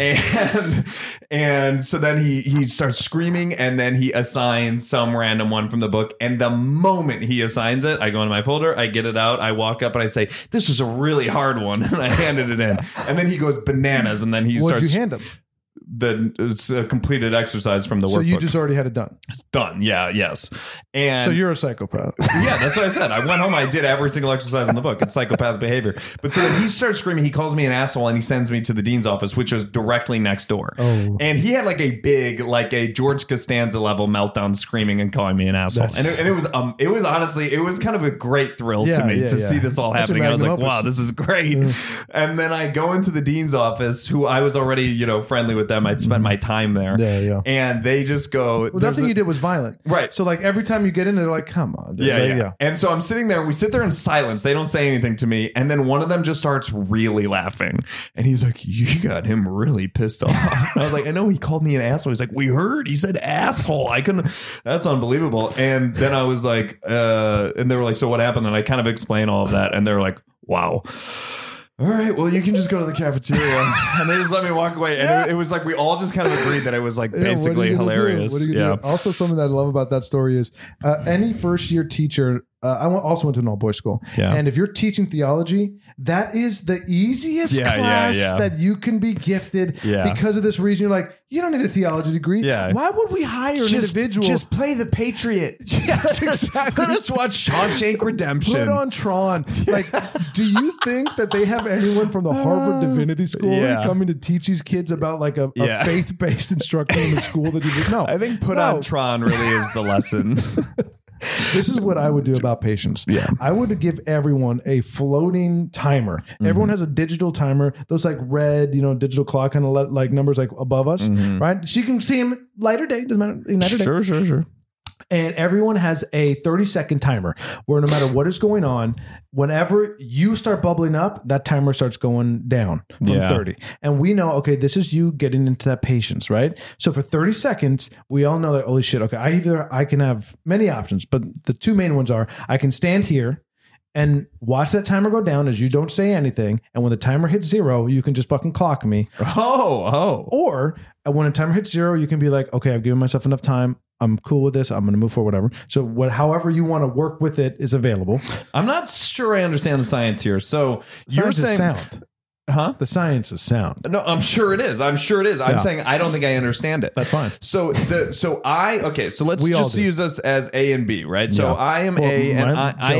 Speaker 2: and so then he starts screaming, and then he assigns some random one from the book, and the moment he assigns it, I go into my folder, I get it out, I walk up and I say, this is a really hard one, and I handed it in, and then he goes bananas, and then
Speaker 3: What'd you hand him?
Speaker 2: It's a completed exercise from the workbook.
Speaker 3: So you just already had it done.
Speaker 2: It's done. Yeah. Yes. And
Speaker 3: so you're a psychopath.
Speaker 2: Yeah, that's what I said. I went home. I did every single exercise in the book. It's psychopathic behavior. But so then he starts screaming. He calls me an asshole, and he sends me to the dean's office, which was directly next door.
Speaker 3: Oh.
Speaker 2: And he had like a George Costanza level meltdown, screaming and calling me an asshole. And it was honestly, it was kind of a great thrill to me to see this all happening. I was like, wow, this is great. And then I go into the dean's office, who I was already, friendly with them. I'd spent my time there.
Speaker 3: Yeah.
Speaker 2: And they just go,
Speaker 3: well, nothing you did was violent.
Speaker 2: Right.
Speaker 3: So like every time you get in, they're like, come on. Dude.
Speaker 2: Yeah. And so I'm sitting there, and we sit there in silence. They don't say anything to me. And then one of them just starts really laughing. And he's like, you got him really pissed off. And I was like, I know, he called me an asshole. He's like, we heard. He said asshole. I couldn't. That's unbelievable. And then I was like, and they were like, so what happened? And I kind of explained all of that. And they were like, wow. All right, well, you can just go to the cafeteria. And they just let me walk away. And it was like we all just kind of agreed that it was like basically hilarious.
Speaker 3: Do? Also, something that I love about that story is any first year teacher. I also went to an all boys school.
Speaker 2: Yeah.
Speaker 3: And if you're teaching theology, that is the easiest class that you can be gifted because of this reason. You're like, you don't need a theology degree.
Speaker 2: Yeah.
Speaker 3: Why would we hire an individual?
Speaker 2: Just play the Patriot.
Speaker 3: Yes, exactly.
Speaker 2: Let us watch Shawshank Redemption.
Speaker 3: Put on Tron. Like, do you think that they have anyone from the Harvard Divinity School coming to teach these kids about like a faith-based instruction in the school that you did? No.
Speaker 2: I think put on Tron really is the lesson.
Speaker 3: This is what I would do about patience. Yeah. I would give everyone a floating timer. Mm-hmm. Everyone has a digital timer. Those like red, digital clock kind of like numbers like above us, right? So you can see them light or day. Doesn't matter. Night or day.
Speaker 2: Sure.
Speaker 3: And everyone has a 30-second timer where no matter what is going on, whenever you start bubbling up, that timer starts going down from 30. And we know, okay, this is you getting into that patience, right? So for 30 seconds, we all know that, holy shit, okay, I can have many options, but the two main ones are I can stand here and watch that timer go down as you don't say anything. And when the timer hits 0, you can just fucking clock me.
Speaker 2: Oh.
Speaker 3: Or when a timer hits 0, you can be like, okay, I've given myself enough time. I'm cool with this. I'm going to move forward, whatever. So however you want to work with it is available.
Speaker 2: I'm not sure I understand the science here. So you're saying
Speaker 3: sound.
Speaker 2: Huh?
Speaker 3: The science is sound.
Speaker 2: No, I'm sure it is. I'm saying I don't think I understand it.
Speaker 3: That's fine.
Speaker 2: So let's just use us as A and B, right? So I am A, and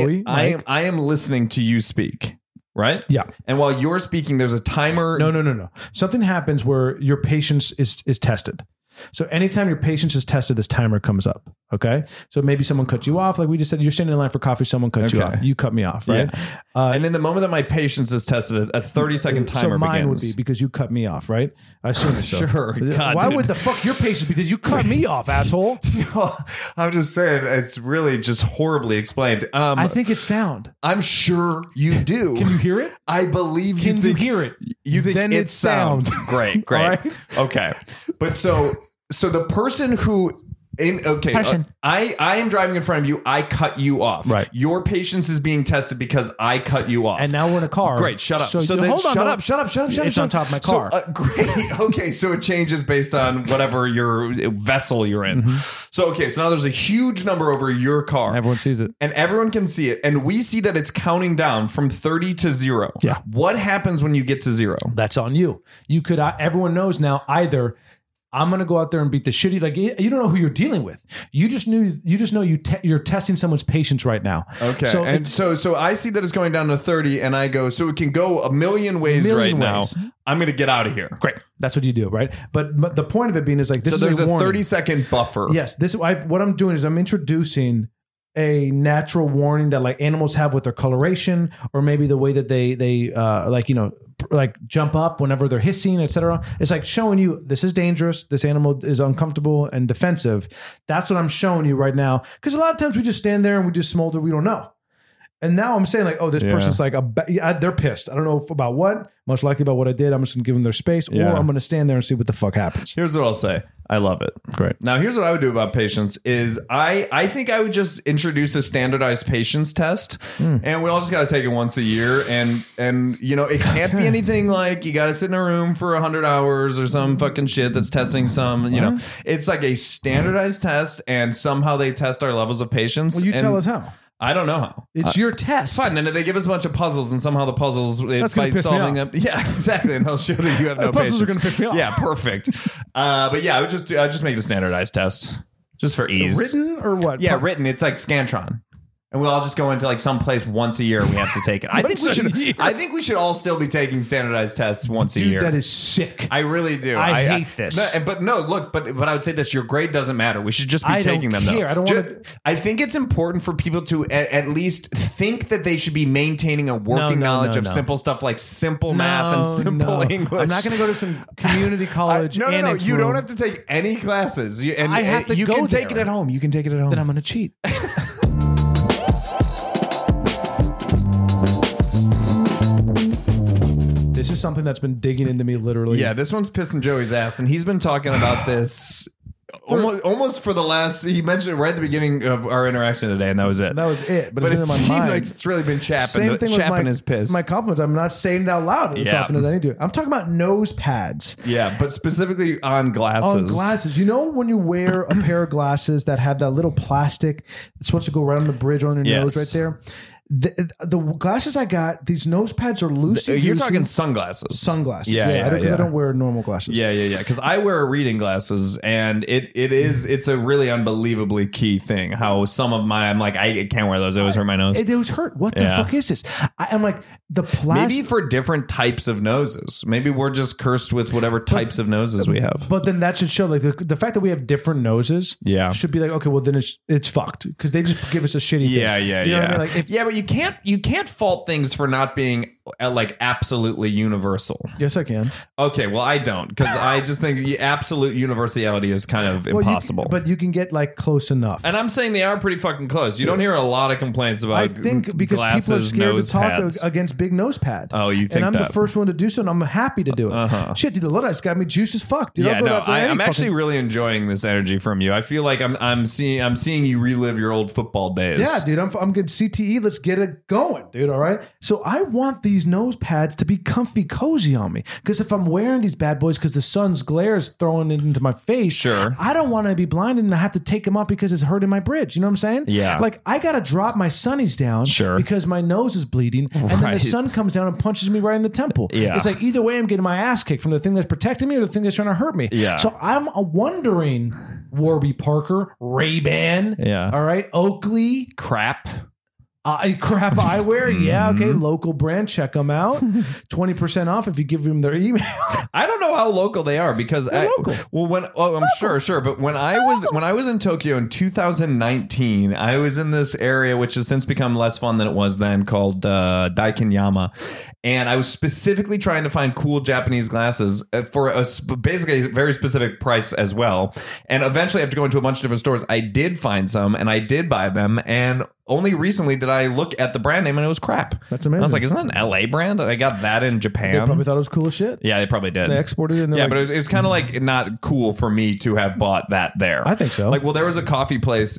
Speaker 2: I am listening to you speak. Right?
Speaker 3: Yeah.
Speaker 2: And while you're speaking, there's a timer.
Speaker 3: No. Something happens where your patience is tested. So anytime your patience is tested, this timer comes up. Okay. So maybe someone cut you off. Like we just said, you're standing in line for coffee. Someone cut you off. You cut me off. Right.
Speaker 2: Yeah. And in the moment that my patience is tested, a 30-second timer
Speaker 3: so mine
Speaker 2: begins.
Speaker 3: would be because you cut me off. Right. I assume it's so.
Speaker 2: Sure. God,
Speaker 3: why would the fuck your patience? Because you cut me off, asshole.
Speaker 2: I'm just saying it's really just horribly explained.
Speaker 3: I think it's sound.
Speaker 2: I'm sure you do.
Speaker 3: Can you hear it?
Speaker 2: I believe you.
Speaker 3: Can you hear it?
Speaker 2: You think
Speaker 3: then
Speaker 2: it's sound. Great.
Speaker 3: Right?
Speaker 2: Okay. But so the person who
Speaker 3: Passion.
Speaker 2: I am driving in front of you. I cut you off.
Speaker 3: Right.
Speaker 2: Your patience is being tested because I cut you off.
Speaker 3: And now we're in a car.
Speaker 2: Great. Shut up.
Speaker 3: So
Speaker 2: then
Speaker 3: hold on,
Speaker 2: shut
Speaker 3: no.
Speaker 2: up. Shut up. Shut up. Shut up.
Speaker 3: It's
Speaker 2: shut
Speaker 3: on
Speaker 2: up.
Speaker 3: top of my car.
Speaker 2: So, great. Okay. So it changes based on whatever your vessel you're in. So now there's a huge number over your car.
Speaker 3: Everyone sees it.
Speaker 2: And everyone can see it. And we see that it's counting down from 30 to 0.
Speaker 3: Yeah.
Speaker 2: What happens when you get to 0?
Speaker 3: That's on you. You could. Everyone knows now. Either I'm going to go out there and beat the shitty. Like you don't know who you're dealing with. You just know you're testing someone's patience right now.
Speaker 2: Okay.
Speaker 3: So
Speaker 2: So I see that it's going down to 30, and I go, so it can go a million ways right now. I'm going to get out of here.
Speaker 3: Great. That's what you do, right? But the point of it being is like this.
Speaker 2: So there's
Speaker 3: is
Speaker 2: a
Speaker 3: warning.
Speaker 2: 30-second buffer.
Speaker 3: Yes. What I'm doing is I'm introducing a natural warning that like animals have with their coloration, or maybe the way that they like jump up whenever they're hissing, etc. It's like showing you this is dangerous. This animal is uncomfortable and defensive. That's what I'm showing you right now. Because a lot of times we just stand there and we just smolder. We don't know. And now I'm saying like, oh, this person's like they're pissed. I don't know about what. Most likely about what I did. I'm just gonna give them their space, or I'm gonna stand there and see what the fuck happens.
Speaker 2: Here's what I'll say. I love it.
Speaker 3: Great.
Speaker 2: Now, here's what I would do about patience is I think I would just introduce a standardized patience test, and we all just got to take it once a year. And it can't be anything like you got to sit in a room for 100 hours or some fucking shit that's testing some, it's like a standardized test, and somehow they test our levels of patience.
Speaker 3: Well, you tell us how.
Speaker 2: I don't know how.
Speaker 3: It's your test.
Speaker 2: Fine. Then they give us a bunch of puzzles, and somehow the puzzles
Speaker 3: That's by solving
Speaker 2: them. Yeah, exactly. And they'll show that you have no patience.
Speaker 3: Puzzles are going to piss me off.
Speaker 2: Yeah, perfect. But yeah, I'd just make it a standardized test just for ease.
Speaker 3: Written or what?
Speaker 2: Yeah, written. It's like Scantron. And we'll all just go into like some place once a year. We have to take it. I think we should all still be taking standardized tests once a year.
Speaker 3: That is sick.
Speaker 2: I really do.
Speaker 3: I hate this.
Speaker 2: But I would say this: your grade doesn't matter. We should just be taking them.
Speaker 3: Care.
Speaker 2: Though.
Speaker 3: I don't want to.
Speaker 2: I think it's important for people to at least think that they should be maintaining a working knowledge of simple stuff like simple math and simple English.
Speaker 3: I'm not going to go to some community college.
Speaker 2: No. You don't have to take any classes. You can take it at home. You can take it at home.
Speaker 3: Then I'm going to cheat. This is something that's been digging into me literally.
Speaker 2: Yeah, this one's pissing Joey's ass, and he's been talking about this almost for the last. He mentioned it right at the beginning of our interaction today, and that was it.
Speaker 3: That was it. But
Speaker 2: it
Speaker 3: it's in my mind.
Speaker 2: Like it's really been chapping.
Speaker 3: Same thing
Speaker 2: chapping
Speaker 3: with
Speaker 2: his piss.
Speaker 3: my compliments. I'm not saying it out loud as often as I need to. I'm talking about nose pads.
Speaker 2: Yeah, but specifically on glasses.
Speaker 3: On glasses. You know when you wear a pair of glasses that have that little plastic that's supposed to go right on the bridge on your nose right there? The glasses I got, these nose pads are loose.
Speaker 2: You're talking sunglasses.
Speaker 3: Sunglasses.
Speaker 2: Yeah.
Speaker 3: I don't wear normal glasses.
Speaker 2: Yeah. Because I wear reading glasses, and it's a really unbelievably key thing. How some of mine, I'm like, I can't wear those. It always hurt my nose.
Speaker 3: It always hurt. What the fuck is this? I'm like the plastic.
Speaker 2: Maybe for different types of noses. Maybe we're just cursed with whatever types of noses we have.
Speaker 3: But then that should show like the fact that we have different noses. Should be like, okay, well then it's fucked because they just give us a shitty thing.
Speaker 2: Yeah.
Speaker 3: You know what I mean? Like
Speaker 2: but you can't fault things for not being like absolutely universal.
Speaker 3: Yes, I can.
Speaker 2: Okay, well I don't, because I just think absolute universality is kind of impossible.
Speaker 3: But you can get like close enough.
Speaker 2: And I'm saying they are pretty fucking close. You don't hear a lot of complaints about.
Speaker 3: I think because
Speaker 2: glasses,
Speaker 3: people are scared to talk
Speaker 2: pads.
Speaker 3: against big nose pad.
Speaker 2: Oh, you think?
Speaker 3: And I'm
Speaker 2: that?
Speaker 3: the first one to do so, and I'm happy to do it. Shit, dude, the Luddites got me juice as fuck. Dude,
Speaker 2: I'm actually really enjoying this energy from you. I feel like I'm seeing you relive your old football days.
Speaker 3: Yeah, dude, I'm good. CTE, let's get it going, dude. All right. So I want these nose pads to be comfy, cozy on me. Because if I'm wearing these bad boys because the sun's glare is throwing it into my face,
Speaker 2: sure,
Speaker 3: I don't want to be blinded and I have to take them off because it's hurting my bridge. You know what I'm saying?
Speaker 2: Yeah.
Speaker 3: Like I got to drop my sunnies down because my nose is bleeding, and then the sun comes down and punches me right in the temple.
Speaker 2: Yeah.
Speaker 3: It's like either way, I'm getting my ass kicked from the thing that's protecting me or the thing that's trying to hurt me.
Speaker 2: Yeah.
Speaker 3: So I'm wondering, Warby Parker, Ray-Ban, all right, Oakley,
Speaker 2: crap
Speaker 3: eyewear. Yeah, okay. Local brand. check them out. 20% off if you give them their email.
Speaker 2: I don't know how local they are because
Speaker 3: local.
Speaker 2: I'm sure. But when I was in Tokyo in 2019, I was in this area which has since become less fun than it was then, called Daikinyama. And I was specifically trying to find cool Japanese glasses for basically a very specific price as well. And eventually, after going to a bunch of different stores, I did find some and I did buy them. And only recently did I look at the brand name and it was crap.
Speaker 3: That's amazing.
Speaker 2: I was like, isn't that an LA brand? And I got that in Japan.
Speaker 3: They probably thought it was cool as shit.
Speaker 2: Yeah, they probably did.
Speaker 3: They exported it. And
Speaker 2: Yeah, but it was kind of like not cool for me to have bought that there.
Speaker 3: I think so.
Speaker 2: Like, well, there was a coffee place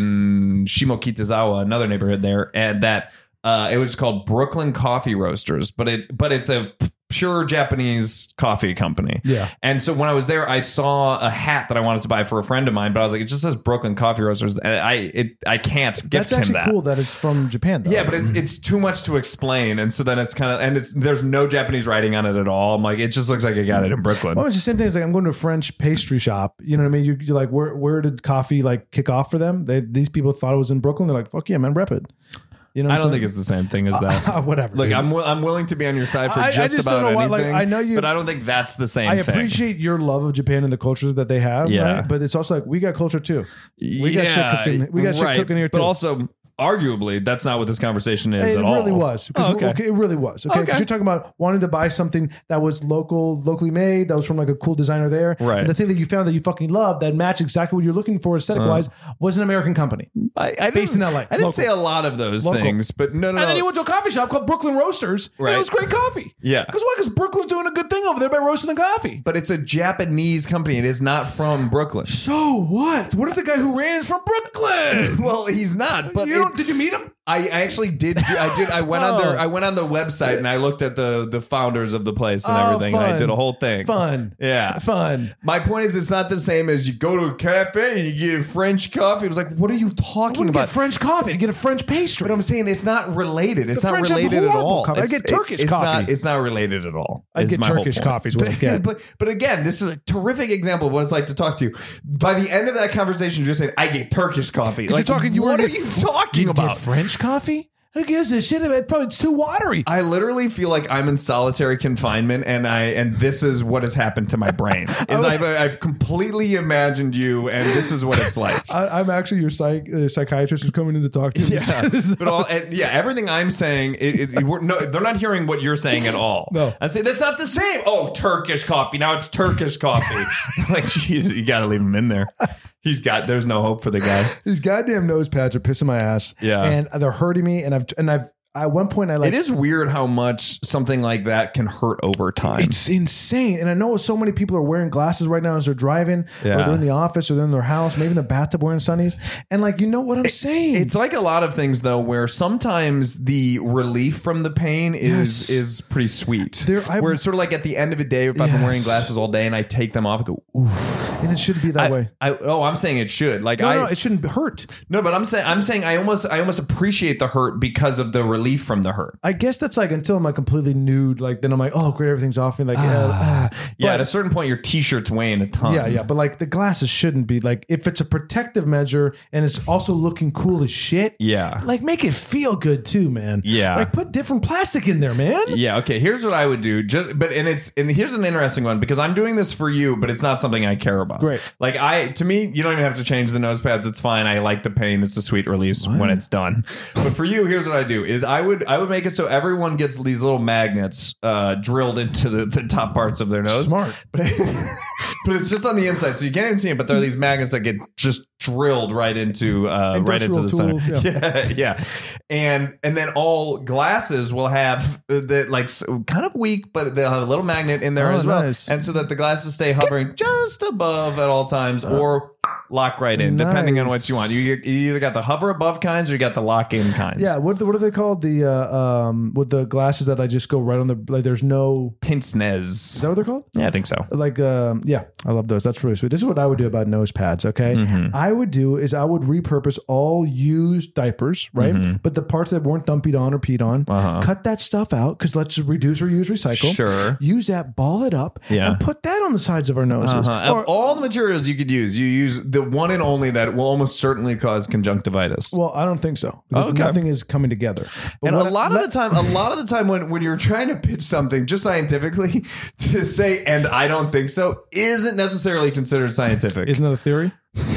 Speaker 2: in Shimokitazawa, another neighborhood there, and that it was called Brooklyn Coffee Roasters, but it's a pure Japanese coffee company.
Speaker 3: Yeah.
Speaker 2: And so when I was there, I saw a hat that I wanted to buy for a friend of mine, but I was like, it just says Brooklyn Coffee Roasters, and I can't gift
Speaker 3: That's
Speaker 2: him
Speaker 3: actually
Speaker 2: that.
Speaker 3: cool that it's from Japan, though.
Speaker 2: Yeah, but it's too much to explain, and so then it's kind of, and there's no Japanese writing on it at all. I'm like, it just looks like I got it in Brooklyn.
Speaker 3: Well, it's the same thing as like I'm going to a French pastry shop. You know what I mean? You're like, where did coffee like kick off for them? These people thought it was in Brooklyn. They're like, fuck yeah, man, rep it. You know,
Speaker 2: I don't think it's the same thing as that.
Speaker 3: Whatever.
Speaker 2: Look,
Speaker 3: dude.
Speaker 2: I'm willing to be on your side for
Speaker 3: I
Speaker 2: just
Speaker 3: just
Speaker 2: about
Speaker 3: don't know why,
Speaker 2: anything.
Speaker 3: like, I know you-
Speaker 2: but I don't think that's the same
Speaker 3: I
Speaker 2: thing.
Speaker 3: appreciate your love of Japan and the culture that they have.
Speaker 2: Yeah.
Speaker 3: Right? But it's also like we got culture too. We got shit cooking. We got shit cooking here too.
Speaker 2: But also, arguably, that's not what this conversation is
Speaker 3: It
Speaker 2: at all.
Speaker 3: really was. Because
Speaker 2: okay.
Speaker 3: it really was. Okay. 'Cause
Speaker 2: Okay.
Speaker 3: you're talking about wanting to buy something that was locally made, that was from like a cool designer there.
Speaker 2: Right.
Speaker 3: And the thing that you found that you fucking loved that matched exactly what you're looking for aesthetic wise was an American company.
Speaker 2: I
Speaker 3: Based in
Speaker 2: didn't-
Speaker 3: LA.
Speaker 2: I didn't
Speaker 3: Local.
Speaker 2: say a lot of those
Speaker 3: Local.
Speaker 2: things, but no.
Speaker 3: And then you went to a coffee shop called Brooklyn Roasters. And
Speaker 2: Right.
Speaker 3: it was great coffee.
Speaker 2: Yeah.
Speaker 3: Because why? Because Brooklyn's doing a good thing over there by roasting the coffee.
Speaker 2: But it's a Japanese company. It is not from Brooklyn.
Speaker 3: So what? What if the guy who ran is from Brooklyn?
Speaker 2: Well, he's not. But
Speaker 3: Did you meet him?
Speaker 2: I actually did. I went on there. I went on the website and I looked at the founders of the place and everything. And I
Speaker 3: fun.
Speaker 2: did a whole thing.
Speaker 3: Fun.
Speaker 2: Yeah.
Speaker 3: Fun.
Speaker 2: My point is, it's not the same as you go to a cafe and you get French coffee. It was like, what are you talking
Speaker 3: To
Speaker 2: about?
Speaker 3: get French coffee, to get a French pastry.
Speaker 2: But I'm saying it's not related. It's
Speaker 3: The
Speaker 2: not
Speaker 3: French have
Speaker 2: related at
Speaker 3: horrible
Speaker 2: all.
Speaker 3: coffee. I
Speaker 2: It's-
Speaker 3: get Turkish
Speaker 2: it's
Speaker 3: coffee.
Speaker 2: Not, it's not related at all.
Speaker 3: I
Speaker 2: is
Speaker 3: get
Speaker 2: my whole
Speaker 3: Turkish
Speaker 2: point.
Speaker 3: coffee is what I get.
Speaker 2: But again, this is a terrific example of what it's like to talk to you. By the end of that conversation, you're just saying, I get Turkish coffee. Like,
Speaker 3: you're talking,
Speaker 2: what are you talking about?
Speaker 3: Get French coffee? Who gives a shit? It's too watery.
Speaker 2: I literally feel like I'm in solitary confinement, and this is what has happened to my brain. Is I've completely imagined you, and this is what it's like.
Speaker 3: I'm actually your psychiatrist who's coming in to talk to you.
Speaker 2: Yeah, but everything I'm saying, they're not hearing what you're saying at all.
Speaker 3: No.
Speaker 2: I say that's not the same. Oh, Turkish coffee. Now it's Turkish coffee. Like, geez, you got to leave him in there. There's no hope for the guy.
Speaker 3: These goddamn nose pads are pissing my ass.
Speaker 2: Yeah.
Speaker 3: And they're hurting me. And I've at one point I like
Speaker 2: It is weird how much something like that can hurt over time.
Speaker 3: it's insane. And I know so many people are wearing glasses right now as they're driving, or they're in the office, or they're in their house, maybe in the bathtub wearing sunnies. And like, you know what I'm saying?
Speaker 2: It's like a lot of things though, where sometimes the relief from the pain is pretty sweet. Where it's sort of like at the end of a day, if I've been wearing glasses all day and I take them off, I go, ooh.
Speaker 3: And it shouldn't be that way.
Speaker 2: I'm saying it should. Like
Speaker 3: No, it shouldn't hurt.
Speaker 2: No, but I'm saying I almost appreciate the hurt because of the relief from the hurt.
Speaker 3: I guess that's like until I'm like completely nude, like then I'm like, oh great, everything's off me. Like
Speaker 2: Yeah,
Speaker 3: but-
Speaker 2: at a certain point, your t-shirt's weighing a ton.
Speaker 3: Yeah, but like the glasses shouldn't be like, if it's a protective measure and it's also looking cool as shit.
Speaker 2: Yeah.
Speaker 3: Like make it feel good too, man.
Speaker 2: Yeah.
Speaker 3: Like put different plastic in there, man.
Speaker 2: Yeah. Okay. Here's what I would do. And here's an interesting one because I'm doing this for you, but it's not something I care about.
Speaker 3: Great.
Speaker 2: Like to me, you don't even have to change the nose pads. It's fine. I like the pain. It's a sweet release when it's done. But for you, here's what I do: is I would make it so everyone gets these little magnets drilled into the top parts of their nose.
Speaker 3: Smart.
Speaker 2: But it's just on the inside, so you can't even see it. But there are these magnets that get just drilled right into the
Speaker 3: tools,
Speaker 2: center. Yeah. And then all glasses will have kind of weak, but they'll have a little magnet in there as well,
Speaker 3: nice.
Speaker 2: and so that the glasses stay hovering just above at all times, or lock right in, depending on what you want. You either got the hover above kinds or you got the lock in kinds.
Speaker 3: Yeah, what are they called? The with the glasses that I just go right on the, like there's no,
Speaker 2: Pince Nez.
Speaker 3: is that what they're called?
Speaker 2: Yeah, I think so.
Speaker 3: Like yeah, I love those. That's really sweet. This is what I would do about nose pads. Okay, I would repurpose all used diapers, right? But the parts that weren't dumpied on or peed on, cut that stuff out, because let's just reduce, reuse, recycle.
Speaker 2: Sure.
Speaker 3: Use that, ball it up, and put that on the sides of our noses.
Speaker 2: Of all the materials you could use, you use the one and only that will almost certainly cause conjunctivitis.
Speaker 3: Well, I don't think so, because
Speaker 2: Okay.
Speaker 3: nothing is coming together. But
Speaker 2: And a lot of the time when you're trying to pitch something just scientifically, to say "and I don't think so" isn't necessarily considered scientific.
Speaker 3: isn't that a theory?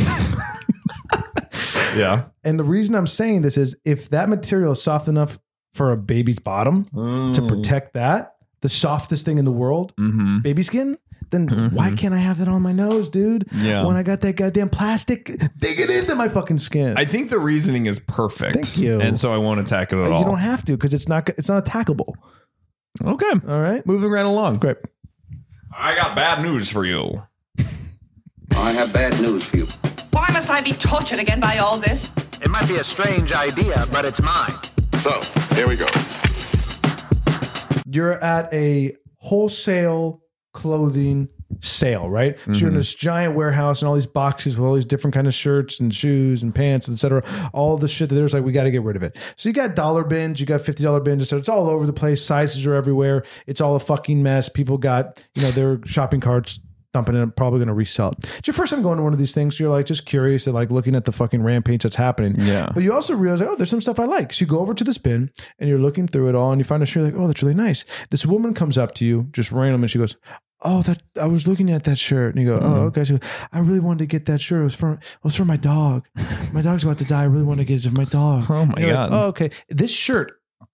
Speaker 2: Yeah.
Speaker 3: And the reason I'm saying this is, if that material is soft enough for a baby's bottom to protect that, the softest thing in the world, baby skin, then why can't I have that on my nose, dude?
Speaker 2: Yeah.
Speaker 3: When I got that goddamn plastic digging into my fucking skin.
Speaker 2: I think the reasoning is perfect.
Speaker 3: Thank you.
Speaker 2: And so I won't attack it at all.
Speaker 3: You don't have to because it's not attackable.
Speaker 2: Okay.
Speaker 3: All right.
Speaker 2: Moving right along.
Speaker 3: Great.
Speaker 2: I got bad news for you.
Speaker 4: I have bad news for you.
Speaker 5: Why must I be tortured again by all this?
Speaker 6: It might be a strange idea, but it's mine.
Speaker 1: So, here we go.
Speaker 3: You're at a wholesale clothing sale, right? So you're in this giant warehouse and all these boxes with all these different kind of shirts and shoes and pants, etc. All the shit that there's like, we got to get rid of it. So you got dollar bins, you got $50 bins, so it's all over the place. Sizes are everywhere. It's all a fucking mess. People got, their shopping carts dumping it, probably going to resell it. It's your first time going to one of these things. So you're like just curious and like looking at the fucking rampage that's happening.
Speaker 2: Yeah.
Speaker 3: But you also realize, like, oh, there's some stuff I like. So you go over to this bin and you're looking through it all and you find a shirt like, oh, that's really nice. This woman comes up to you just random and she goes, oh, that I was looking at that shirt. And you go, oh, okay. She goes, I really wanted to get that shirt. It was for my dog. My dog's about to die. I really want to get it for my dog.
Speaker 2: Oh my God.
Speaker 3: Like, oh, okay. This shirt,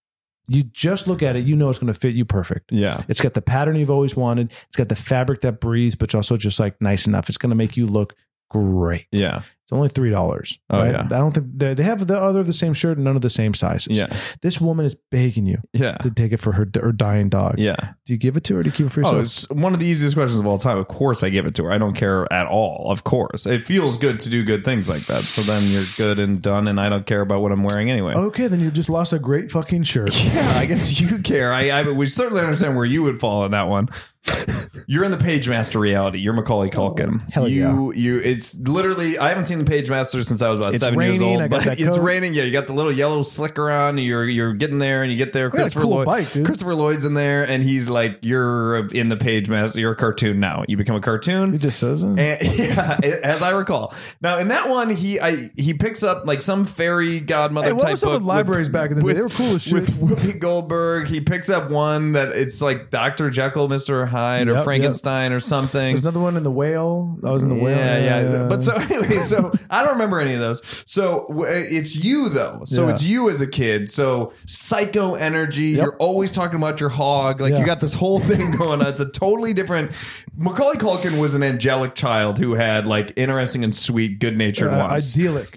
Speaker 3: you just look at it, you know it's going to fit you perfect.
Speaker 2: Yeah.
Speaker 3: It's got the pattern you've always wanted. It's got the fabric that breathes, but it's also just like nice enough. It's going to make you look great.
Speaker 2: Yeah.
Speaker 3: It's only $3.
Speaker 2: Oh,
Speaker 3: right?
Speaker 2: yeah.
Speaker 3: I don't think they have the other of the same shirt and none of the same sizes.
Speaker 2: Yeah.
Speaker 3: This woman is begging you
Speaker 2: Yeah.
Speaker 3: to take it for her dying dog.
Speaker 2: Yeah.
Speaker 3: Do you give it to her or do you keep it for yourself?
Speaker 2: Oh, it's one of the easiest questions of all time. Of course I give it to her. I don't care at all. Of course. It feels good to do good things like that. So then you're good and done and I don't care about what I'm wearing anyway.
Speaker 3: Okay, then you just lost a great fucking shirt.
Speaker 2: Yeah, I guess you care. We certainly understand where you would fall in that one. You're in the Page Master reality. You're Macaulay Culkin.
Speaker 3: Hell yeah.
Speaker 2: It's literally, I haven't seen the Page Master since I was about 7 years
Speaker 3: raining,
Speaker 2: old.
Speaker 3: I got
Speaker 2: But
Speaker 3: that
Speaker 2: it's
Speaker 3: coat.
Speaker 2: raining. Yeah, you got the little yellow slicker on. You're getting there and you get there.
Speaker 3: got a cool bike, dude.
Speaker 2: Christopher Lloyd's in there and he's like, you're in the Page Master. You're a cartoon now. You become a cartoon.
Speaker 3: He just says it.
Speaker 2: And, yeah, as I recall. Now in that one, he picks up like some fairy godmother
Speaker 3: Hey, what
Speaker 2: type
Speaker 3: was up
Speaker 2: book
Speaker 3: with libraries back in the day? They were cool as shit.
Speaker 2: With Whoopi Goldberg, he picks up one that it's like Dr. Jekyll, Mr. Hyde, or
Speaker 3: Yep,
Speaker 2: Frankenstein or something.
Speaker 3: There's another one in the whale. I was in the whale.
Speaker 2: Yeah. But so anyway, so I don't remember any of those. So it's you though. So
Speaker 3: Yeah.
Speaker 2: it's you as a kid. So psycho energy. You're always talking about your hog. Like
Speaker 3: Yeah.
Speaker 2: you got this whole thing going on. It's a totally different. Macaulay Culkin was an angelic child who had like interesting and sweet, good-natured wants.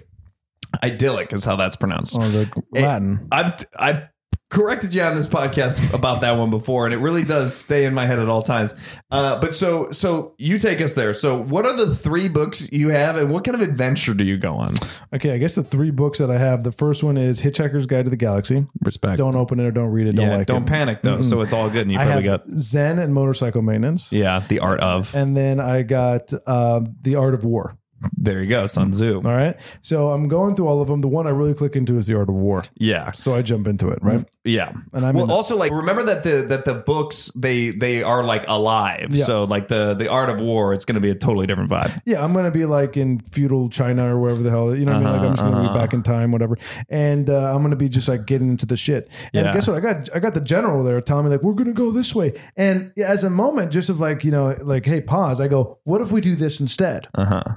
Speaker 2: Idyllic is how that's pronounced.
Speaker 3: Oh, the Latin.
Speaker 2: I've corrected you on this podcast about that one before, and it really does stay in my head at all times. But so you take us there. So what are the 3 books you have, and what kind of adventure do you go on?
Speaker 3: Okay, I guess the 3 books that I have. The first one is Hitchhiker's Guide to the Galaxy.
Speaker 2: Respect.
Speaker 3: Don't open it or don't read it. Don't like
Speaker 2: don't
Speaker 3: it.
Speaker 2: panic though. So it's all good, and you
Speaker 3: I
Speaker 2: probably
Speaker 3: have
Speaker 2: got
Speaker 3: Zen and Motorcycle Maintenance.
Speaker 2: the art of.
Speaker 3: And then I got The Art of War.
Speaker 2: There you go, Sun Tzu.
Speaker 3: All right. So I'm going through all of them. The one I really click into is The Art of War.
Speaker 2: Yeah.
Speaker 3: So I jump into it, right?
Speaker 2: Yeah,
Speaker 3: And I'm in the-
Speaker 2: also like remember that the books they are like alive.
Speaker 3: Yeah.
Speaker 2: So like the Art of War, it's going to be a totally different vibe.
Speaker 3: Yeah, I'm going to be like in feudal China or wherever the hell, you know what I mean? Like I'm just going to be back in time, whatever. And I'm going to be just like getting into the shit. And
Speaker 2: Yeah.
Speaker 3: guess what? I got the general there telling me like, we're going to go this way. And as a moment, just of like, like, hey, pause. I go, what if we do this instead?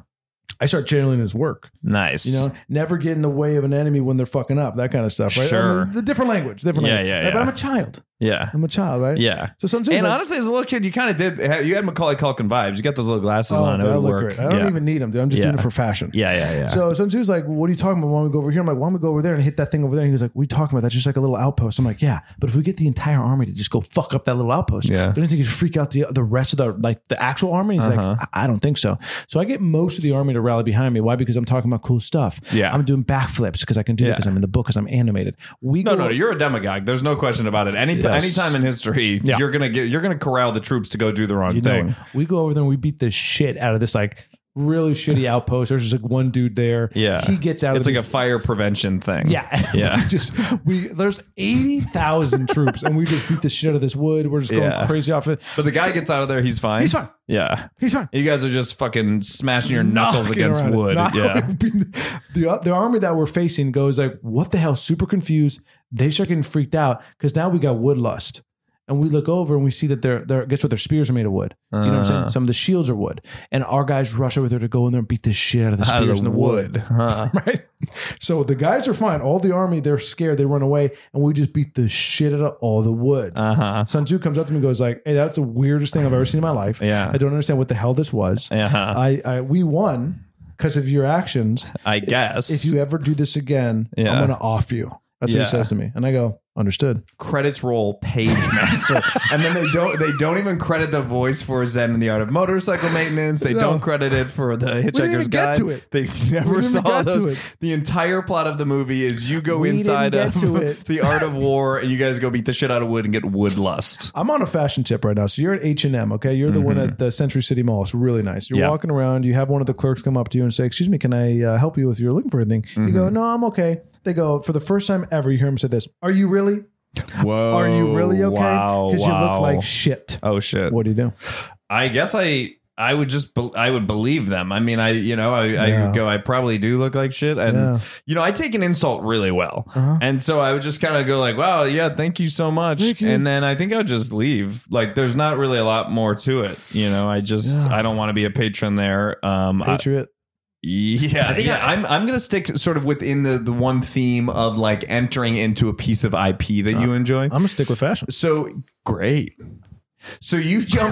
Speaker 3: I start channeling his work.
Speaker 2: Nice.
Speaker 3: Never get in the way of an enemy when they're fucking up, that kind of stuff, right?
Speaker 2: Sure.
Speaker 3: The different language, different
Speaker 2: Yeah,
Speaker 3: language.
Speaker 2: yeah,
Speaker 3: Right? But
Speaker 2: yeah.
Speaker 3: I'm a child.
Speaker 2: Yeah.
Speaker 3: I'm a child, right?
Speaker 2: Yeah.
Speaker 3: So Sun Tzu's
Speaker 2: And
Speaker 3: like,
Speaker 2: honestly, as a little kid, you kind of did. You had Macaulay Culkin vibes. You got those little glasses
Speaker 3: oh,
Speaker 2: on. It
Speaker 3: I
Speaker 2: would
Speaker 3: look
Speaker 2: work.
Speaker 3: great. I don't even need them, dude. I'm just doing it for fashion.
Speaker 2: Yeah.
Speaker 3: So Sun Tzu's like, what are you talking about? Why don't we go over here? I'm like, why don't we go over there and hit that thing over there? And he was like, what are you talking about? That's just like a little outpost. I'm like, yeah, but if we get the entire army to just go fuck up that little outpost,
Speaker 2: Yeah.
Speaker 3: don't you think you should freak out the rest of the actual army? He's like, I don't think so. So I get most of the army to rally behind me. Why? Because I'm talking about cool stuff.
Speaker 2: Yeah.
Speaker 3: I'm doing backflips because I can do it because I'm in the book, because I'm animated.
Speaker 2: No, you're a demagogue. There's no question about it. Any time in history,
Speaker 3: Yeah.
Speaker 2: you're gonna corral the troops to go do the wrong thing.
Speaker 3: We go over there and we beat the shit out of this like really shitty outpost. There's just like one dude there.
Speaker 2: Yeah,
Speaker 3: he gets out.
Speaker 2: It's
Speaker 3: of
Speaker 2: like a fire prevention thing.
Speaker 3: Yeah.
Speaker 2: Yeah.
Speaker 3: There's 80,000 troops and we just beat the shit out of this wood. We're just going
Speaker 2: Yeah.
Speaker 3: crazy off it.
Speaker 2: But the guy gets out of there. He's fine.
Speaker 3: He's fine.
Speaker 2: Yeah.
Speaker 3: He's fine.
Speaker 2: You guys are just fucking smashing your knuckles
Speaker 3: Knocking
Speaker 2: against
Speaker 3: around it.
Speaker 2: wood. Yeah.
Speaker 3: The army that we're facing goes like, what the hell? Super confused. They start getting freaked out because now we got wood lust. And we look over and we see that guess what? Their spears are made of wood. You know what I'm saying? Some of the shields are wood. And our guys rush over there to go in there and beat the shit out of the spears in the wood.
Speaker 2: Huh.
Speaker 3: Right? So the guys are fine. All the army, they're scared. They run away, and we just beat the shit out of all the wood. Sun Tzu comes up to me and goes like, "Hey, that's the weirdest thing I've ever seen in my life.
Speaker 2: Yeah.
Speaker 3: I don't understand what the hell this was. We won because of your actions.
Speaker 2: I guess.
Speaker 3: If you ever do this again, I'm going to off you." That's what he says to me. And I go, understood.
Speaker 2: Credits roll Page Master. And then they don't even credit the voice for Zen in the Art of Motorcycle Maintenance. They don't credit it for the Hitchhiker's
Speaker 3: even
Speaker 2: Guide.
Speaker 3: get to it.
Speaker 2: They never
Speaker 3: even
Speaker 2: saw
Speaker 3: get to
Speaker 2: those.
Speaker 3: it.
Speaker 2: The entire plot of the movie is you go
Speaker 3: We
Speaker 2: inside
Speaker 3: didn't
Speaker 2: of
Speaker 3: get to it.
Speaker 2: the Art of War and you guys go beat the shit out of wood and get wood lust.
Speaker 3: I'm on a fashion tip right now. So you're at H&M, okay? You're the one at the Century City Mall. It's really nice. You're walking around. You have one of the clerks come up to you and say, "Excuse me, can I help you if you're looking for anything?" You go, "No, I'm okay." They go, for the first time ever, you hear him say this, "Are you really?
Speaker 2: Whoa.
Speaker 3: Are you really okay?
Speaker 2: Wow.
Speaker 3: Because you look like shit."
Speaker 2: Oh, shit.
Speaker 3: What do you do?
Speaker 2: I guess I would believe them. I mean, I would go, I probably do look like shit. And, I take an insult really well. And so I would just kind of go like, "Wow, yeah, thank you so much." And then I think I would just leave. Like, there's not really a lot more to it. I don't want to be a patron there.
Speaker 3: Patriot.
Speaker 2: I'm gonna stick sort of within the one theme of like entering into a piece of IP that you enjoy.
Speaker 3: I'm gonna stick with fashion.
Speaker 2: So great. So you jump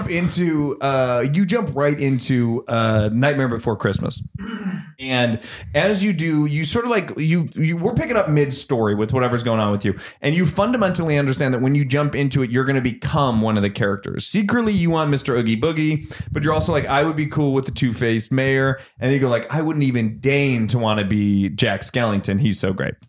Speaker 2: right into Nightmare Before Christmas. And as you do, you sort of like we're picking up mid-story with whatever's going on with you. And you fundamentally understand that when you jump into it, you're going to become one of the characters. Secretly, you want Mr. Oogie Boogie, but you're also like, I would be cool with the two-faced mayor. And you go like, I wouldn't even deign to want to be Jack Skellington. He's so great.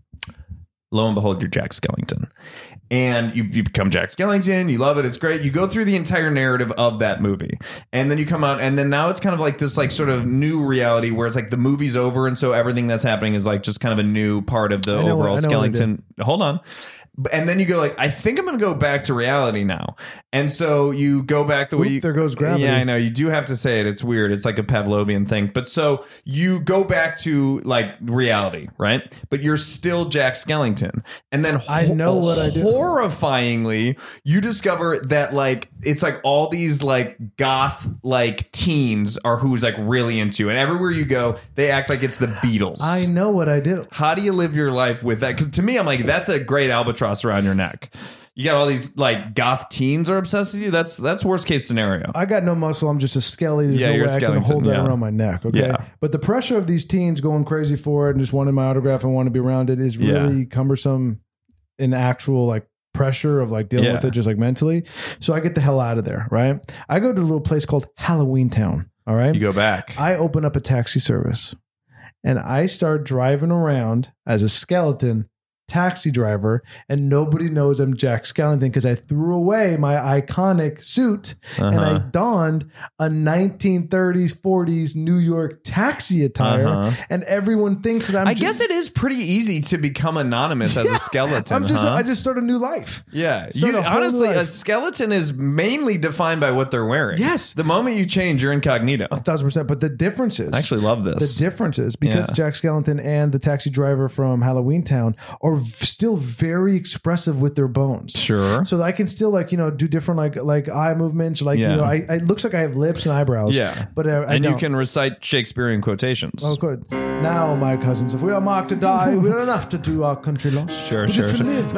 Speaker 2: Lo and behold, you're Jack Skellington. And you become Jack Skellington. You love it. It's great. You go through the entire narrative of that movie. And then you come out. And then now it's kind of like this like sort of new reality where it's like the movie's over. And so everything that's happening is like just kind of a new part of the overall Skellington. Hold on. And then you go like, I think I'm going to go back to reality now. And so you go back the way you...
Speaker 3: There goes gravity.
Speaker 2: Yeah, I know. You do have to say it. It's weird. It's like a Pavlovian thing. But so you go back to like reality, right? But you're still Jack Skellington. And then
Speaker 3: I know what I do.
Speaker 2: Horrifyingly, you discover that like it's like all these like goth like teens are who's like really into. And everywhere you go, they act like it's the Beatles.
Speaker 3: I know what I do.
Speaker 2: How do you live your life with that? Because to me, I'm like, that's a great albatross around your neck. You got all these like goth teens are obsessed with you. That's worst case scenario.
Speaker 3: I got no muscle. I'm just a skelly. There's no
Speaker 2: you're
Speaker 3: way I can hold that around my neck. Okay.
Speaker 2: Yeah.
Speaker 3: But the pressure of these teens going crazy for it and just wanting my autograph and wanting to be around it is really cumbersome in actual like pressure of like dealing with it just like mentally. So I get the hell out of there. Right. I go to a little place called Halloween Town. All right.
Speaker 2: You go back.
Speaker 3: I open up a taxi service and I start driving around as a skeleton taxi driver, and nobody knows I'm Jack Skellington because I threw away my iconic suit and I donned a 1930s, 40s New York taxi attire, and everyone thinks that I
Speaker 2: guess it is pretty easy to become anonymous as a skeleton.
Speaker 3: I just started a new life.
Speaker 2: Yeah,
Speaker 3: Honestly,
Speaker 2: a skeleton is mainly defined by what they're wearing.
Speaker 3: Yes,
Speaker 2: the moment you change, you're incognito.
Speaker 3: 1,000%. But the difference is,
Speaker 2: I actually love this.
Speaker 3: The difference is because Jack Skellington and the taxi driver from Halloween Town are still very expressive with their bones.
Speaker 2: Sure.
Speaker 3: So I can still do different like eye movements. Like it looks like I have lips and eyebrows.
Speaker 2: Yeah.
Speaker 3: But
Speaker 2: you can recite Shakespearean quotations.
Speaker 3: Oh, good. Now, my cousins, if we are marked to die, we don't have to do our country lost.
Speaker 2: Sure.
Speaker 3: Live,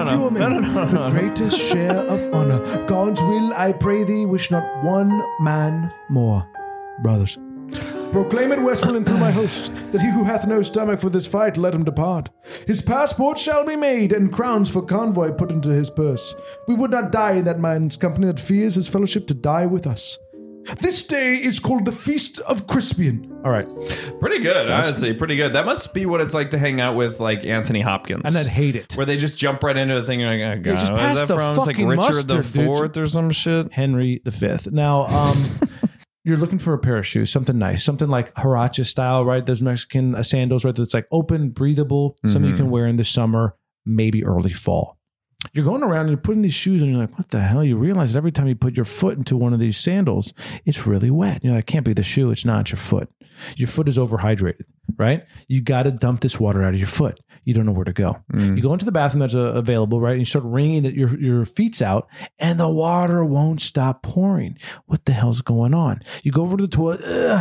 Speaker 2: No.
Speaker 3: The greatest share of honor. God's will, I pray thee, wish not one man more. Brothers. Proclaim it, Westmoreland, through my hosts, that he who hath no stomach for this fight, let him depart. His passport shall be made, and crowns for convoy put into his purse. We would not die in that man's company that fears his fellowship to die with us. This day is called the Feast of Crispian. All right.
Speaker 2: Pretty good, honestly. Pretty good. That must be what it's like to hang out with like Anthony Hopkins.
Speaker 3: And I'd hate it.
Speaker 2: Where they just jump right into the thing and you're like, oh, God,
Speaker 3: just
Speaker 2: what
Speaker 3: pass
Speaker 2: is that
Speaker 3: the
Speaker 2: from? It's like
Speaker 3: fucking
Speaker 2: Richard the
Speaker 3: mustard, dude.
Speaker 2: Fourth or some shit.
Speaker 3: Henry V. Now, you're looking for a pair of shoes, something nice, something like Huaracha style, right? Those Mexican sandals, right? That's like open, breathable, something you can wear in the summer, maybe early fall. you're going around and you're putting these shoes on. You're like, what the hell? You realize that every time you put your foot into one of these sandals, it's really wet. You're like, it can't be the shoe. It's not your foot. Your foot is overhydrated, right? You got to dump this water out of your foot. You don't know where to go. You go into the bathroom that's available, right? And you start wringing your feet's out and the water won't stop pouring. What the hell's going on? You go over to the toilet,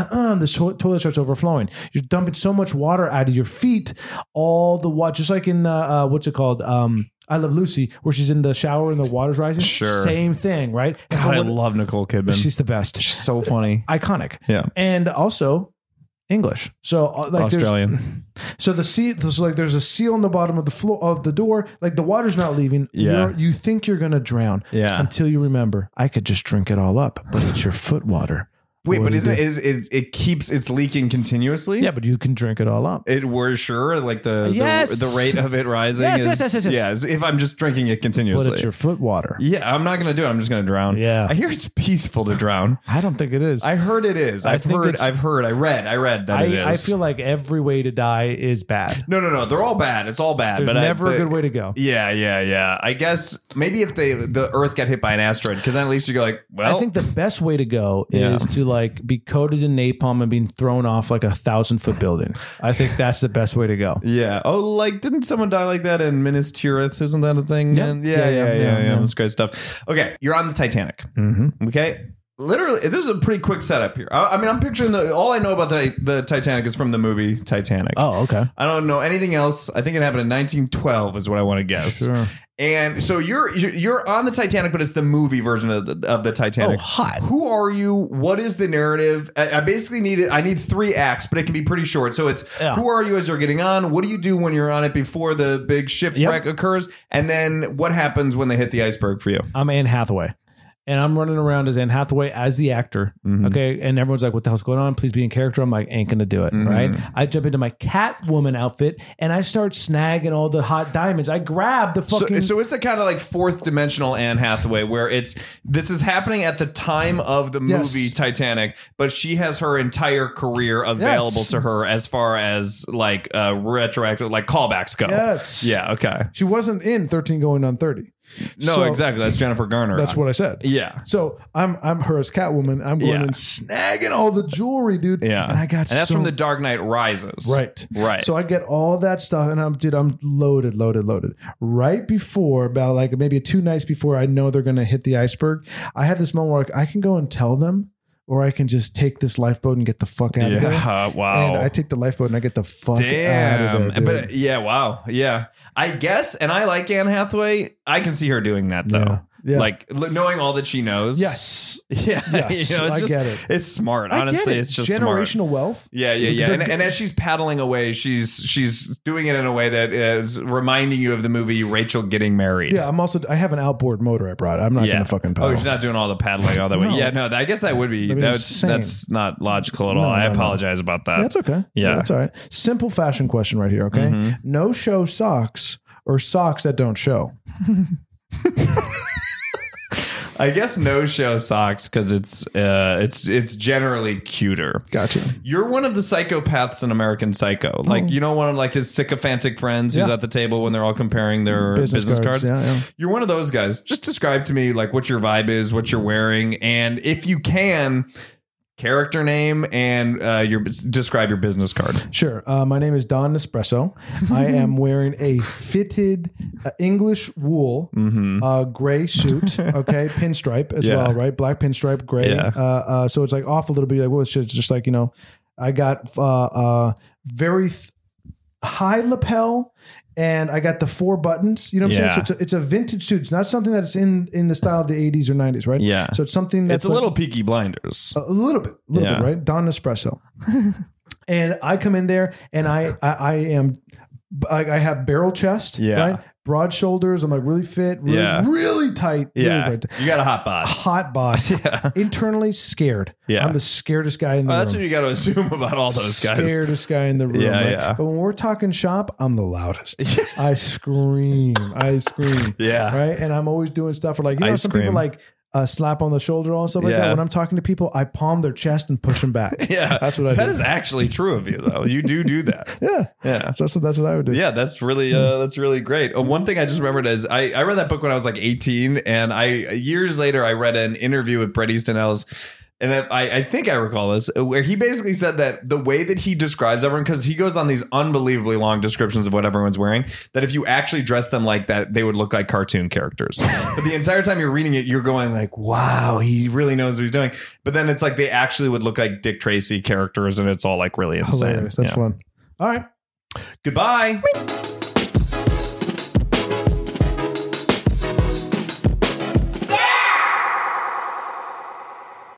Speaker 3: the toilet starts overflowing. You're dumping so much water out of your feet, all the water, just like in what's it called? I Love Lucy, where she's in the shower and the water's rising.
Speaker 2: Sure.
Speaker 3: Same thing, right?
Speaker 2: God, I love Nicole Kidman.
Speaker 3: She's the best.
Speaker 2: She's so funny.
Speaker 3: Iconic.
Speaker 2: Yeah.
Speaker 3: And also English. So like
Speaker 2: Australian.
Speaker 3: So the seal, so like there's a seal on the bottom of the floor of the door. Like the water's not leaving.
Speaker 2: Yeah.
Speaker 3: You think you're gonna drown.
Speaker 2: Yeah.
Speaker 3: Until you remember, I could just drink it all up, but it's your foot water.
Speaker 2: Wait,
Speaker 3: What
Speaker 2: but
Speaker 3: do you
Speaker 2: isn't
Speaker 3: do?
Speaker 2: it's leaking continuously?
Speaker 3: Yeah, but you can drink it all up.
Speaker 2: We're sure, like the rate of it rising
Speaker 3: Yes,
Speaker 2: is
Speaker 3: yes.
Speaker 2: if I'm just drinking it
Speaker 3: But
Speaker 2: continuously.
Speaker 3: it's your foot water.
Speaker 2: Yeah, I'm not gonna do it. I'm just gonna drown.
Speaker 3: Yeah.
Speaker 2: I hear it's peaceful to drown.
Speaker 3: I don't think it is.
Speaker 2: I heard it is.
Speaker 3: I
Speaker 2: I've
Speaker 3: think
Speaker 2: heard.
Speaker 3: it's-
Speaker 2: I read that it is.
Speaker 3: I feel like every way to die is bad.
Speaker 2: No. They're all bad. It's all bad.
Speaker 3: There's
Speaker 2: but
Speaker 3: never
Speaker 2: but
Speaker 3: a good way to go.
Speaker 2: Yeah. I guess maybe if the Earth got hit by an asteroid, because then at least you go like, well,
Speaker 3: I think the best way to go
Speaker 2: Yeah.
Speaker 3: is to like be coated in napalm and being thrown off like 1,000-foot building. I think that's the best way to go.
Speaker 2: yeah. Oh, like didn't someone die like that in Minas Tirith? Isn't that a thing?
Speaker 3: Yeah.
Speaker 2: And
Speaker 3: Yeah.
Speaker 2: That's great stuff. Okay, you're on the Titanic.
Speaker 3: Mm-hmm.
Speaker 2: Okay. Literally, this is a pretty quick setup here. I mean, I'm picturing all I know about the Titanic is from the movie Titanic.
Speaker 3: Oh, okay.
Speaker 2: I don't know anything else. I think it happened in 1912 is what I want to guess.
Speaker 3: Sure.
Speaker 2: And so you're on the Titanic, but it's the movie version of the Titanic.
Speaker 3: Oh, hot.
Speaker 2: Who are you? What is the narrative? I basically need 3 acts, but it can be pretty short. So it's who are you as you're getting on? What do you do when you're on it before the big shipwreck occurs? And then what happens when they hit the iceberg for you?
Speaker 3: I'm Anne Hathaway. And I'm running around as Anne Hathaway as the actor. Okay. And everyone's like, what the hell's going on? Please be in character. I'm like, ain't going to do it. Right. I jump into my Catwoman outfit and I start snagging all the hot diamonds. I grab the fucking.
Speaker 2: So it's a kind of like fourth dimensional Anne Hathaway where this is happening at the time of the movie Titanic, but she has her entire career available to her as far as like retroactive, like callbacks go.
Speaker 3: Yes.
Speaker 2: Yeah. Okay.
Speaker 3: She wasn't in 13 going on 30.
Speaker 2: No,
Speaker 3: So-
Speaker 2: exactly. That's Jennifer Garner.
Speaker 3: That's what I said.
Speaker 2: Yeah.
Speaker 3: So I'm her as Catwoman. I'm going and snagging all the jewelry, dude.
Speaker 2: Yeah.
Speaker 3: And I got
Speaker 2: that's from The Dark Knight Rises. Right.
Speaker 3: So I get all that stuff and I'm loaded. Right before, about like maybe 2 nights before I know they're going to hit the iceberg, I have this moment where I can go and tell them, or I can just take this lifeboat and get the fuck out of there.
Speaker 2: Wow.
Speaker 3: And I take the lifeboat and I get the fuck out of there. Dude.
Speaker 2: But yeah, wow. Yeah. I guess, and I like Anne Hathaway. I can see her doing that though.
Speaker 3: Yeah.
Speaker 2: Like knowing all that she knows.
Speaker 3: Yes.
Speaker 2: Yeah.
Speaker 3: Yes.
Speaker 2: You know, it's
Speaker 3: I
Speaker 2: just,
Speaker 3: get it.
Speaker 2: It's smart.
Speaker 3: I
Speaker 2: Honestly,
Speaker 3: get it.
Speaker 2: it's just
Speaker 3: generational
Speaker 2: smart.
Speaker 3: wealth.
Speaker 2: Yeah. And as she's paddling away, she's doing it in a way that is reminding you of the movie Rachel Getting Married.
Speaker 3: Yeah, I have an outboard motor I brought. I'm not going to fucking paddle.
Speaker 2: Oh, she's not doing all the paddling all that way.
Speaker 3: No.
Speaker 2: Yeah, no, I guess that would be,
Speaker 3: That'd be insane.
Speaker 2: that's not logical at all.
Speaker 3: No,
Speaker 2: I
Speaker 3: no.
Speaker 2: apologize about that.
Speaker 3: That's okay.
Speaker 2: Yeah.
Speaker 3: That's all right. Simple fashion question right here, okay? No show socks or socks that don't show?
Speaker 2: I guess no show socks because it's generally cuter.
Speaker 3: Gotcha.
Speaker 2: You're one of the psychopaths in American Psycho. Like, you know, one of like his sycophantic friends who's
Speaker 3: Yeah.
Speaker 2: at the table when they're all comparing their business cards.
Speaker 3: Yeah.
Speaker 2: You're one of those guys. Just describe to me like what your vibe is, what you're wearing, and if you can, character name and describe your business card.
Speaker 3: Sure. My name is Don Nespresso. I am wearing a fitted English wool gray suit. Okay, pinstripe as well, right? Black pinstripe, gray.
Speaker 2: Yeah.
Speaker 3: So it's like off a little bit. Like, well, it's just like, you know, I got very high lapel. And I got the 4 buttons. You know what I'm saying? So it's a vintage suit. It's not something that's in the style of the 80s or 90s, right?
Speaker 2: Yeah.
Speaker 3: So it's something that's
Speaker 2: It's a little Peaky Blinders.
Speaker 3: a little bit, right? Don Nespresso. And I come in there and I have barrel chest, right? Broad shoulders. I'm like really fit, really tight.
Speaker 2: Yeah.
Speaker 3: Really tight.
Speaker 2: You got a hot bod.
Speaker 3: Hot bod. Internally scared.
Speaker 2: Yeah.
Speaker 3: I'm the scaredest guy in the room.
Speaker 2: That's what you got to assume about all those guys.
Speaker 3: Scaredest guy in the room.
Speaker 2: Yeah,
Speaker 3: right?
Speaker 2: yeah.
Speaker 3: But when we're talking shop, I'm the loudest. I scream.
Speaker 2: Yeah.
Speaker 3: Right. And I'm always doing stuff where, like, you know,
Speaker 2: I
Speaker 3: some people
Speaker 2: scream.
Speaker 3: like a slap on the shoulder and stuff like
Speaker 2: Yeah.
Speaker 3: that. When I'm talking to people, I palm their chest and push them back.
Speaker 2: Yeah,
Speaker 3: That's what I
Speaker 2: That
Speaker 3: do.
Speaker 2: is actually true of you, though. You do that.
Speaker 3: Yeah.
Speaker 2: Yeah.
Speaker 3: So that's what I would do.
Speaker 2: Yeah, that's really great. One thing I just remembered is I read that book when I was like 18, and years later I read an interview with Bret Easton Ellis. And I think I recall this, where he basically said that the way that he describes everyone, because he goes on these unbelievably long descriptions of what everyone's wearing, that if you actually dress them like that, they would look like cartoon characters. But the entire time you're reading it, you're going like, wow, he really knows what he's doing. But then it's like they actually would look like Dick Tracy characters, and it's all like really insane.
Speaker 3: Hilarious. That's
Speaker 2: Yeah.
Speaker 3: fun. All right.
Speaker 2: Goodbye.